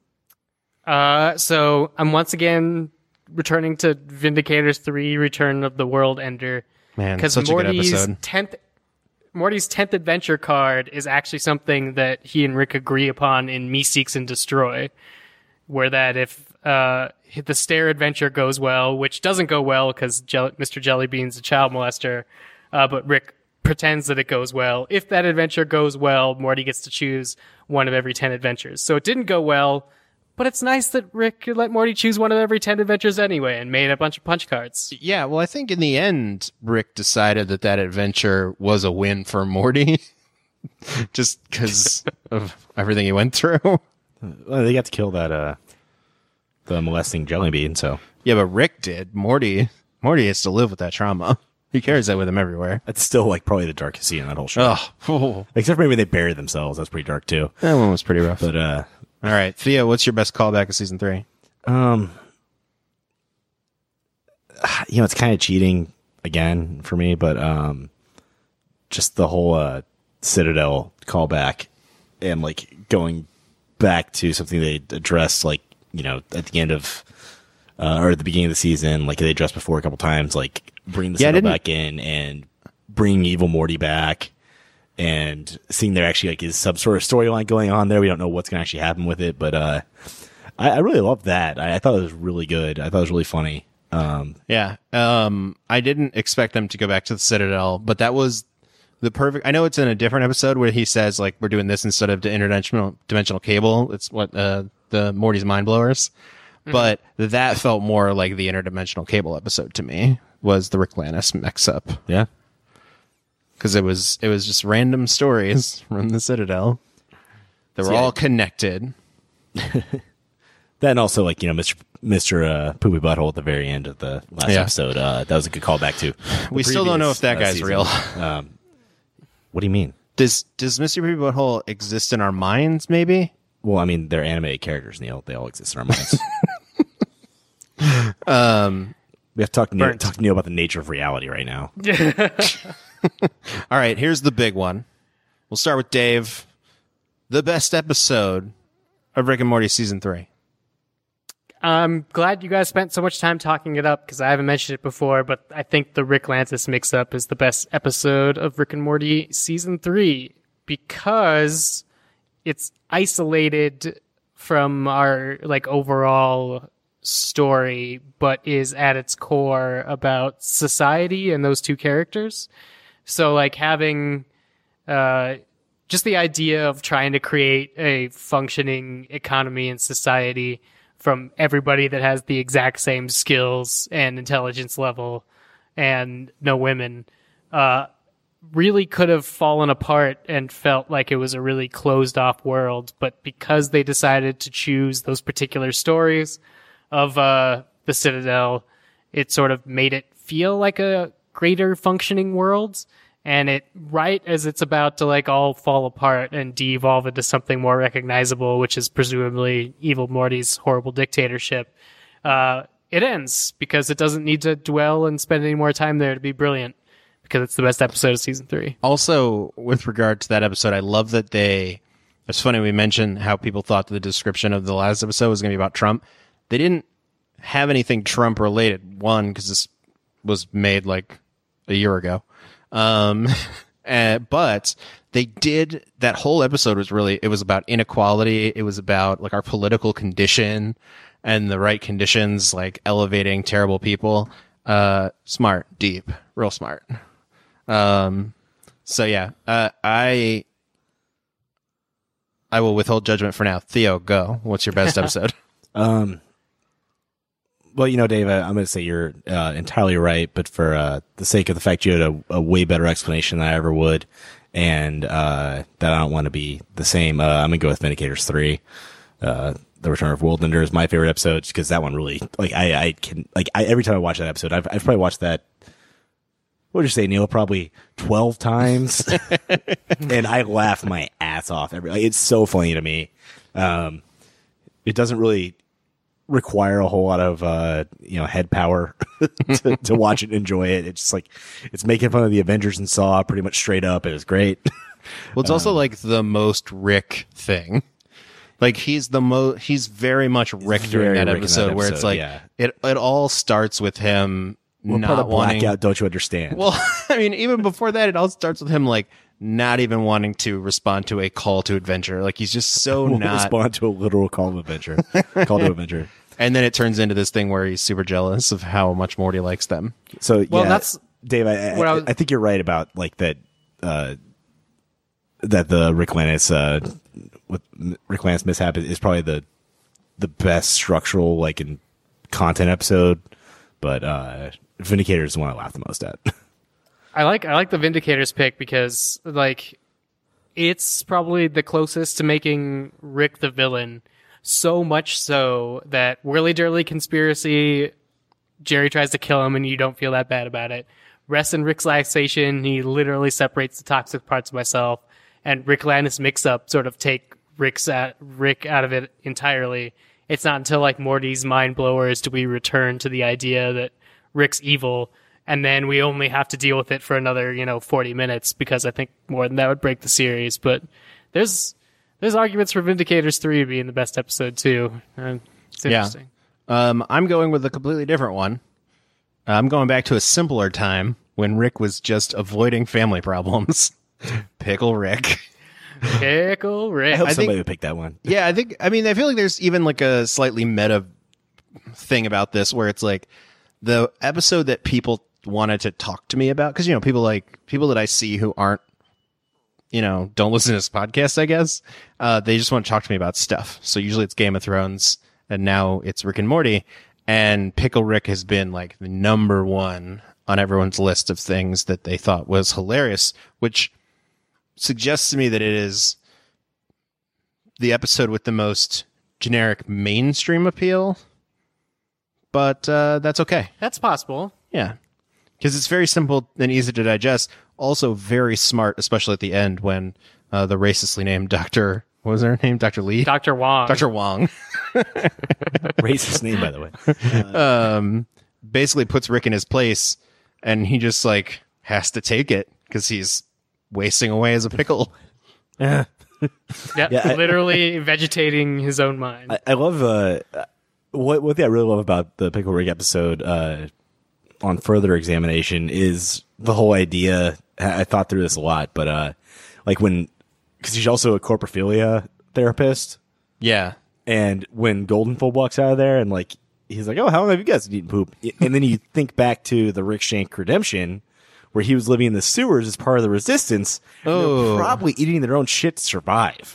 So I'm once again returning to Vindicators 3: Return of the World Ender. Man, Because such a good episode. Morty's 10th adventure card is actually something that he and Rick agree upon in Me Seeks and Destroy, where that if the Stair adventure goes well, which doesn't go well because Mr. Jellybean's a child molester, but Rick pretends that it goes well. If that adventure goes well, Morty gets to choose one of every 10 adventures. So it didn't go well, but it's nice that Rick let Morty choose one of every 10 adventures anyway and made a bunch of punch cards. Yeah, well, I think in the end, Rick decided that adventure was a win for Morty. just because of everything he went through. Well, they got to kill that the molesting jelly bean. So Yeah, but Rick did. Morty has to live with that trauma. He carries that with him everywhere. that's still like probably the darkest scene in that whole show. Oh, Except for maybe they bury themselves. That's pretty dark too. that one was pretty rough. But All right, Theo, what's your best callback of season 3? it's kind of cheating again for me, but just the whole Citadel callback and like going back to something they addressed like, at the end of or at the beginning of the season, like they addressed before a couple times, like bring the Citadel back in and bring Evil Morty back and seeing there actually like is some sort of storyline going on there. We don't know what's going to actually happen with it, but I really love that. I thought it was really good. I thought it was really funny. Yeah. I didn't expect them to go back to the Citadel, but that was the perfect. I know it's in a different episode where he says like we're doing this instead of the interdimensional cable. It's what the Morty's mind blowers, but that felt more like the interdimensional cable episode to me. Was the Rick Lannis mix up? Yeah. Because it was just random stories from the Citadel. They were all connected. Then also like Mr. Poopy Butthole at the very end of the last episode. That was a good callback too. We still don't know if that guy's season. real. What do you mean? Does Mr. Poopy Butthole exist in our minds? Maybe. Well, I mean, they're animated characters, Neil. They all exist in our minds. We have to talk to Neil about the nature of reality right now. All right, here's the big one. We'll start with Dave. The best episode of Rick and Morty season 3. I'm glad you guys spent so much time talking it up because I haven't mentioned it before, but I think the Rick Lantis mix-up is the best episode of Rick and Morty season 3 because it's isolated from our like overall story, but is at its core about society and those two characters. So like having just the idea of trying to create a functioning economy and society from everybody that has the exact same skills and intelligence level and no women, really could have fallen apart and felt like it was a really closed off world. But because they decided to choose those particular stories of the Citadel, it sort of made it feel like a greater functioning world. And it, right as it's about to like all fall apart and de-evolve into something more recognizable, which is presumably Evil Morty's horrible dictatorship, it ends because it doesn't need to dwell and spend any more time there to be brilliant because it's the best episode of season 3. Also, with regard to that episode, I love that it's funny we mentioned how people thought the description of the last episode was going to be about Trump. They didn't have anything Trump related. One, because this was made like a year ago. But they did, that whole episode was really, it was about inequality. It was about like our political condition and the right conditions, like elevating terrible people. Smart, deep, real smart. So yeah, I will withhold judgment for now. Theo, go. What's your best episode? Well, Dave, I'm going to say you're entirely right, but for the sake of the fact you had a way better explanation than I ever would, and that I don't want to be the same, I'm going to go with Vindicators 3. The Return of Worldender is my favorite episode because that one really, like, I can, like, every time I watch that episode, I've probably watched that, what would you say, Neil? Probably 12 times. And I laugh my ass off it's so funny to me. It doesn't really require a whole lot of head power to watch it and enjoy it. It's just like it's making fun of the Avengers and Saw pretty much straight up. It was great. Well, it's also like the most Rick thing. Like he's very much Rick during that episode, where it's like it all starts with him not wanting blackout. Don't you understand? Well, I mean, even before that, it all starts with him like not even wanting to respond to a call to adventure. Like he's just so not respond to a literal call to adventure. Call to adventure. And then it turns into this thing where he's super jealous of how much Morty likes them. So well, that's Dave. I think you're right about like that. That the Rick Lannis with Rick Lannis mishap is probably the best structural like in content episode, but Vindicator is the one I laugh the most at. I like the Vindicators pick because like it's probably the closest to making Rick the villain. So much so that whirly dirly conspiracy, Jerry tries to kill him and you don't feel that bad about it. Rest in Rick's relaxation, he literally separates the toxic parts of myself, and Rick Lannis mix-up sort of take Rick out of it entirely. It's not until like Morty's mind blowers do we return to the idea that Rick's evil, and then we only have to deal with it for another, 40 minutes, because I think more than that would break the series. But there's arguments for Vindicators 3 being the best episode too. It's interesting. I'm going with a completely different one. I'm going back to a simpler time when Rick was just avoiding family problems. Pickle Rick. Pickle Rick. I hope I somebody think- would pick that one. Yeah, I feel like there's even like a slightly meta thing about this where it's like the episode that people wanted to talk to me about, because people that I see who aren't don't listen to this podcast, I guess they just want to talk to me about stuff. So usually it's Game of Thrones, and now it's Rick and Morty, and Pickle Rick has been like the number one on everyone's list of things that they thought was hilarious, which suggests to me that it is the episode with the most generic mainstream appeal, but that's okay. That's possible. Yeah. Because it's very simple and easy to digest. Also very smart, especially at the end when the racistly named Dr. What was her name? Dr. Lee? Dr. Wong. Dr. Wong. Racist name, by the way. Basically puts Rick in his place, and he just like has to take it because he's wasting away as a pickle. Yeah, Yeah, literally vegetating his own mind. I love one thing I really love about the Pickle Rick episode on further examination is the whole idea. I thought through this a lot, but because he's also a corpophilia therapist, Yeah. and when Goldenfold walks out of there and like he's like, "Oh, how long have you guys been eating poop?" And then you think back to the Rick Shank redemption, where he was living in the sewers as part of the resistance. And Oh. they're probably eating their own shit to survive.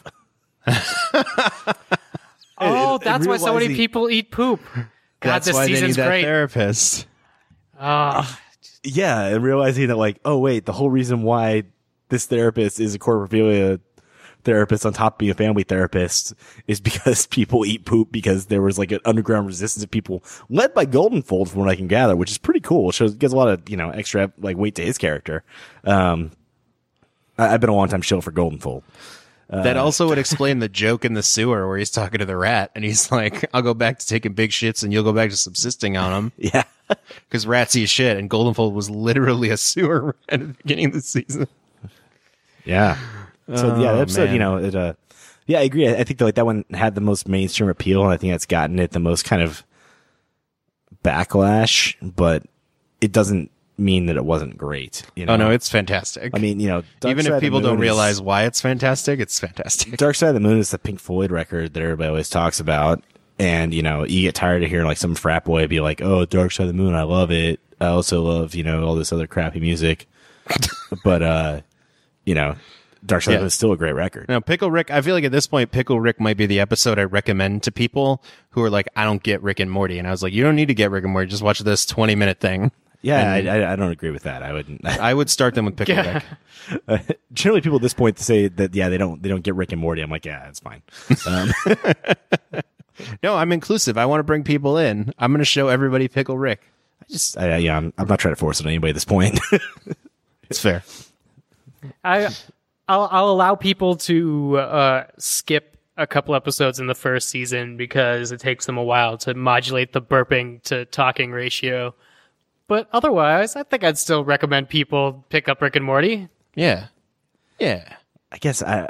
Oh, that's why so many realizing- people eat poop. God, That's this why they need season's that great. therapist. Oh, Yeah, and realizing that like, oh wait, the whole reason why this therapist is a corpophilia therapist on top of being a family therapist is because people eat poop, because there was like an underground resistance of people led by Goldenfold, from what I can gather, which is pretty cool. It shows, gives a lot of, extra like weight to his character. I've been a long time shill for Goldenfold. That also would explain the joke in the sewer where he's talking to the rat, and he's like, "I'll go back to taking big shits, and you'll go back to subsisting on them." Yeah. Because rats eat shit, and Goldenfold was literally a sewer rat at the beginning of the season. Yeah. So yeah, the episode, man. I agree. I think that one had the most mainstream appeal, and I think that's gotten it the most kind of backlash, but it doesn't mean that it wasn't great. Oh no, it's fantastic. I mean, Dark even Side if of the people don't Moon realize is, why it's fantastic. Dark Side of the Moon is the Pink Floyd record that everybody always talks about. And, you get tired of hearing like some frat boy be like, "Oh, Dark Side of the Moon, I love it. I also love, all this other crappy music." But, Dark Side of the Moon is still a great record. Now, Pickle Rick, I feel like at this point, Pickle Rick might be the episode I recommend to people who are like, "I don't get Rick and Morty." And I was like, you don't need to get Rick and Morty. Just watch this 20-minute thing. Yeah, I don't agree with that. I wouldn't. I would start them with Pickle Rick. Generally, people at this point say that they don't get Rick and Morty. I'm like, yeah, it's fine. No, I'm inclusive. I want to bring people in. I'm going to show everybody Pickle Rick. I'm not trying to force it on anybody at this point. It's fair. I'll allow people to skip a couple episodes in the first season because it takes them a while to modulate the burping to talking ratio. But otherwise, I think I'd still recommend people pick up Rick and Morty. Yeah. Yeah. I guess I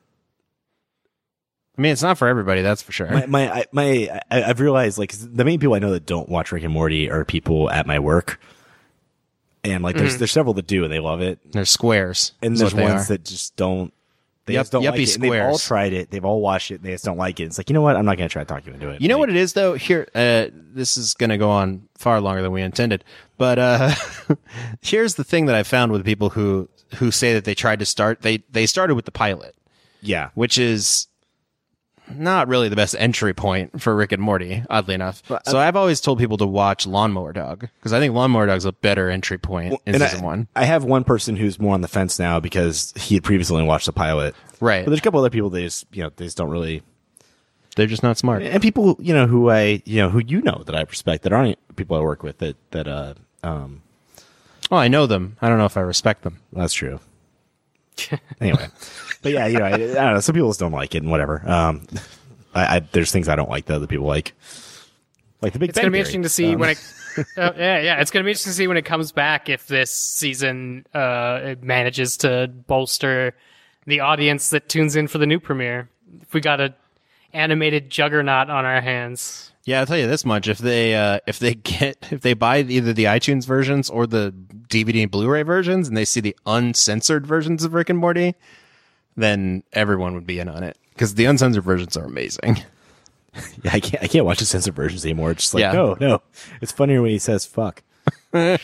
mean, it's not for everybody, that's for sure. I've realized like the main people I know that don't watch Rick and Morty are people at my work, and like there's several that do and they love it, They're squares. and is there's what they ones are. that just don't. They Yup- just don't like yuppie it. And they've all squares. tried it, they've all watched it, and they just don't like it. It's like, you know what? I'm not going to try to talk you into it. You know what it is, though? Here, this is going to go on far longer than we intended. But here's the thing that I found with people who say that they tried to start. They started with the pilot, Yeah, which is not really the best entry point for Rick and Morty, oddly enough. So I've always told people to watch Lawnmower Dog because I think Lawnmower Dog's a better entry point in And season 1. I have one person who's more on the fence now because he had previously only watched the pilot. Right. But there's a couple other people they just don't really. They're just not smart. And people, who that I respect that aren't people I work with that Oh, I know them. I don't know if I respect them. that's true. Anyway, but yeah, I don't know. Some people just don't like it and whatever. There's things I don't like that other people like the Big It's Bang going to be Theory. interesting to see when it. It's going to be interesting to see when it comes back if this season it manages to bolster the audience that tunes in for the new premiere. If we got a animated juggernaut on our hands. Yeah, I'll tell you this much: if they buy either the iTunes versions or the DVD and Blu-ray versions, and they see the uncensored versions of Rick and Morty, then everyone would be in on it because the uncensored versions are amazing. Yeah, I can't watch the censored versions anymore. It's just like, Yeah. no. It's funnier when he says fuck. Rick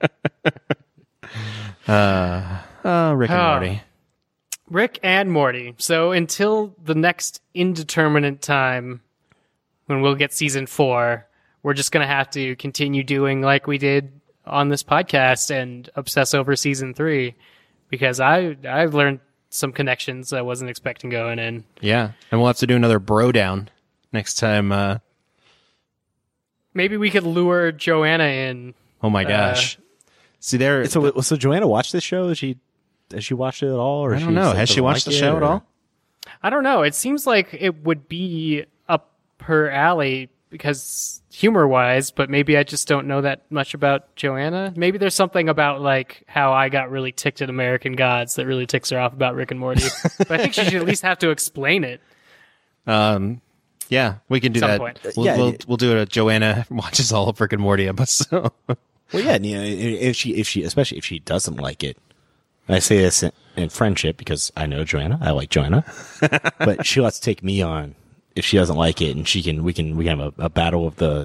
and Morty. Rick and Morty. So until the next indeterminate time when we'll get season 4, we're just going to have to continue doing like we did on this podcast and obsess over season 3 because I've learned some connections I wasn't expecting going in. Yeah, and we'll have to do another bro down next time. Maybe we could lure Joanna in. Oh my gosh! See there. So Joanna watched this show? Has she watched it at all? Or I don't know. Has she watched the show at all? I don't know. It seems like it would be up her alley because humor-wise, but maybe I just don't know that much about Joanna. Maybe there's something about like how I got really ticked at American Gods that really ticks her off about Rick and Morty. But I think she should at least have to explain it. Yeah, we can do Some that. point. We'll do it. Joanna watches all of Rick and Morty episode. Well, yeah, if she especially if she doesn't like it, and I say this in friendship because I know Joanna, I like Joanna, but she'll have to take me on if she doesn't like it, and we can have a battle of the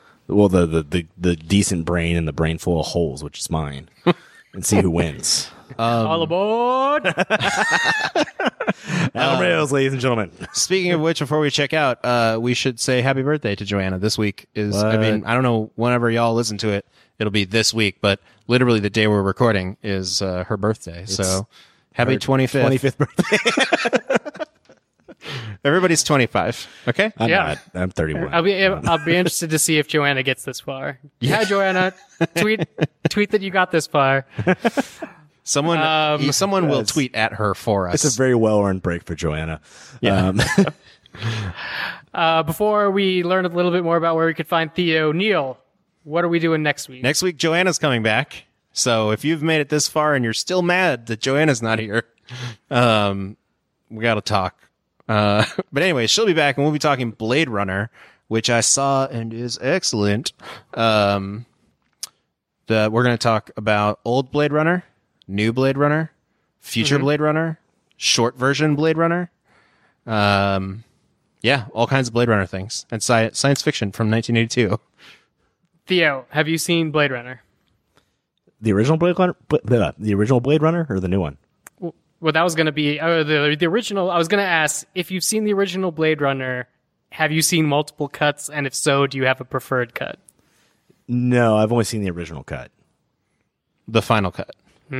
decent brain and the brain full of holes, which is mine, and see who wins. All aboard! Adam Rails, ladies and gentlemen. Speaking of which, before we check out, we should say happy birthday to Joanna. This week is, I mean, I don't know, whenever y'all listen to it, it'll be this week, but literally the day we're recording is her birthday. So happy 25th. 25th birthday. Everybody's 25. Okay? I'm Yeah. not. I'm 31. I'll be interested to see if Joanna gets this far. Yeah, Joanna, tweet that you got this far. Someone will Yes. tweet at her for us. It's a very well-earned break for Joanna. Yeah. Before we learn a little bit more about where we could find Theo, Neil, what are we doing next week? Next week, Joanna's coming back. So if you've made it this far and you're still mad that Joanna's not here, we got to talk. But anyway, she'll be back and we'll be talking Blade Runner, which I saw and is excellent. We're going to talk about old Blade Runner, new Blade Runner, future Blade Runner, short version Blade Runner. Yeah, all kinds of Blade Runner things and science fiction from 1982. Theo, have you seen Blade Runner? The original Blade Runner, the original Blade Runner, or the new one? Well, that was going to be the original. I was going to ask if you've seen the original Blade Runner. Have you seen multiple cuts, and if so, do you have a preferred cut? No, I've only seen the original cut. The final cut.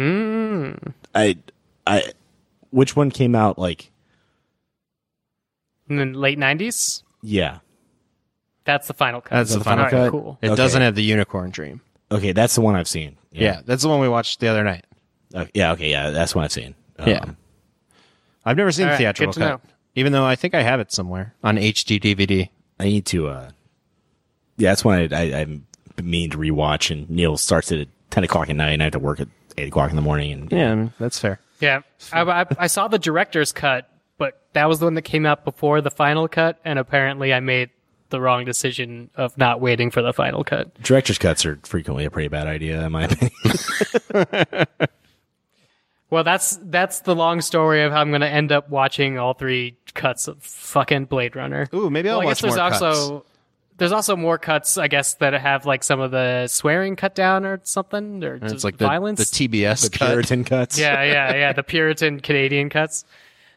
Which one came out like? In the late 90s? Yeah. That's the final cut. That's the final All right, cut. Cool. It Okay. doesn't have the unicorn dream. Okay, that's the one I've seen. Yeah, that's the one we watched the other night. Yeah. Okay. Yeah, that's one I've seen. Yeah. I've never seen All the right, theatrical good to cut, even though I think I have it somewhere on HD DVD. I need to. Yeah, that's one I mean to rewatch. And Neil starts it at 10 o'clock at night, and I have to work at 8 o'clock in the morning. And Yeah, I mean, that's fair. Yeah. I saw the director's cut, but that was the one that came out before the final cut, and apparently I made the wrong decision of not waiting for the final cut. director's cuts are frequently a pretty bad idea, in my opinion. Well, that's the long story of how I'm going to end up watching all 3 cuts of fucking Blade Runner. Ooh, maybe I'll I watch guess more there's also more cuts, I guess, that have like some of the swearing cut down or something, or It's just like violence. the TBS The cut. Puritan cuts. yeah, the Puritan Canadian cuts.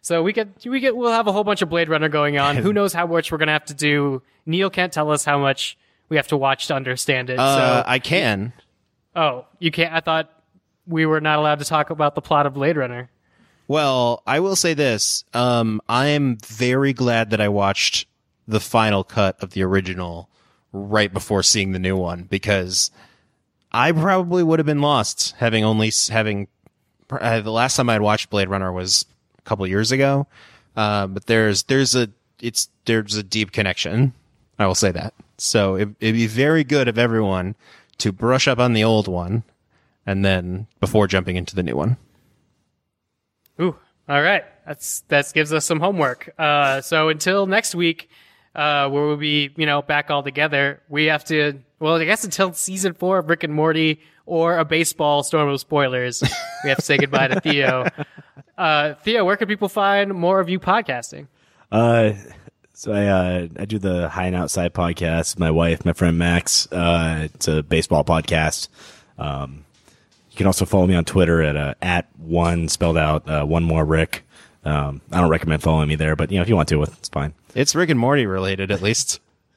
So we'll have a whole bunch of Blade Runner going on. Who knows how much we're gonna have to do? Neil can't tell us how much we have to watch to understand it. So I can. Oh, you can't. I thought we were not allowed to talk about the plot of Blade Runner. Well, I will say this. I am very glad that I watched the final cut of the original right before seeing the new one, because I probably would have been lost having the last time I'd watched Blade Runner was a couple years ago. But there's a deep connection. I will say that. So it'd be very good of everyone to brush up on the old one and then before jumping into the new one. Ooh, all right. That gives us some homework. So until next week, where we'll be, back all together, we have to, I guess until season 4 of Rick and Morty or a baseball storm of spoilers, we have to say goodbye to Theo. Theo, where can people find more of you podcasting? So I do the High and Outside podcast with my wife, my friend Max. It's a baseball podcast. You can also follow me on Twitter at one spelled out one more Rick. I don't recommend following me there, but if you want to, it's fine. It's Rick and Morty related, at least.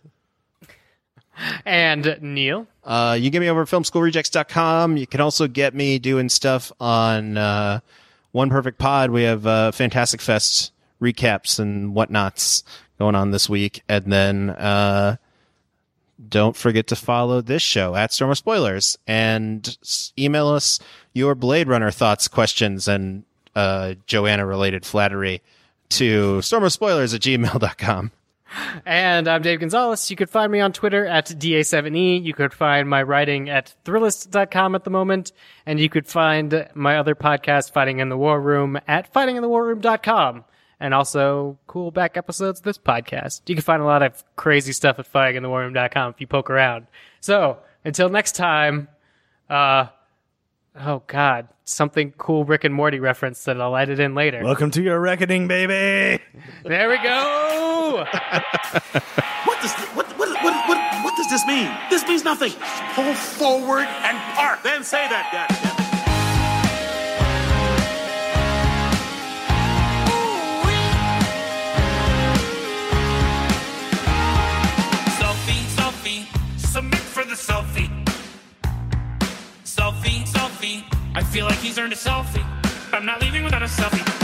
And Neil? You get me over at filmschoolrejects.com. You can also get me doing stuff on One Perfect Pod. We have Fantastic Fest recaps and whatnots going on this week. And then don't forget to follow this show at Storm of Spoilers and email us your Blade Runner thoughts, questions, and Joanna-related flattery to stormofspoilers@gmail.com. And I'm Dave Gonzalez. You could find me on Twitter at DA7E. You could find my writing at Thrillist.com at the moment. And you could find my other podcast, Fighting in the War Room, at fightinginthewarroom.com. And also cool back episodes of this podcast. You can find a lot of crazy stuff at fightinginthewarroom.com if you poke around. So until next time, oh God, something cool Rick and Morty reference that I'll edit in later. Welcome to your reckoning, baby. There we go. What does this mean? This means nothing. Pull forward and park. Then say that, goddammit. Submit for the selfie. Selfie. I feel like he's earned a selfie. I'm not leaving without a selfie.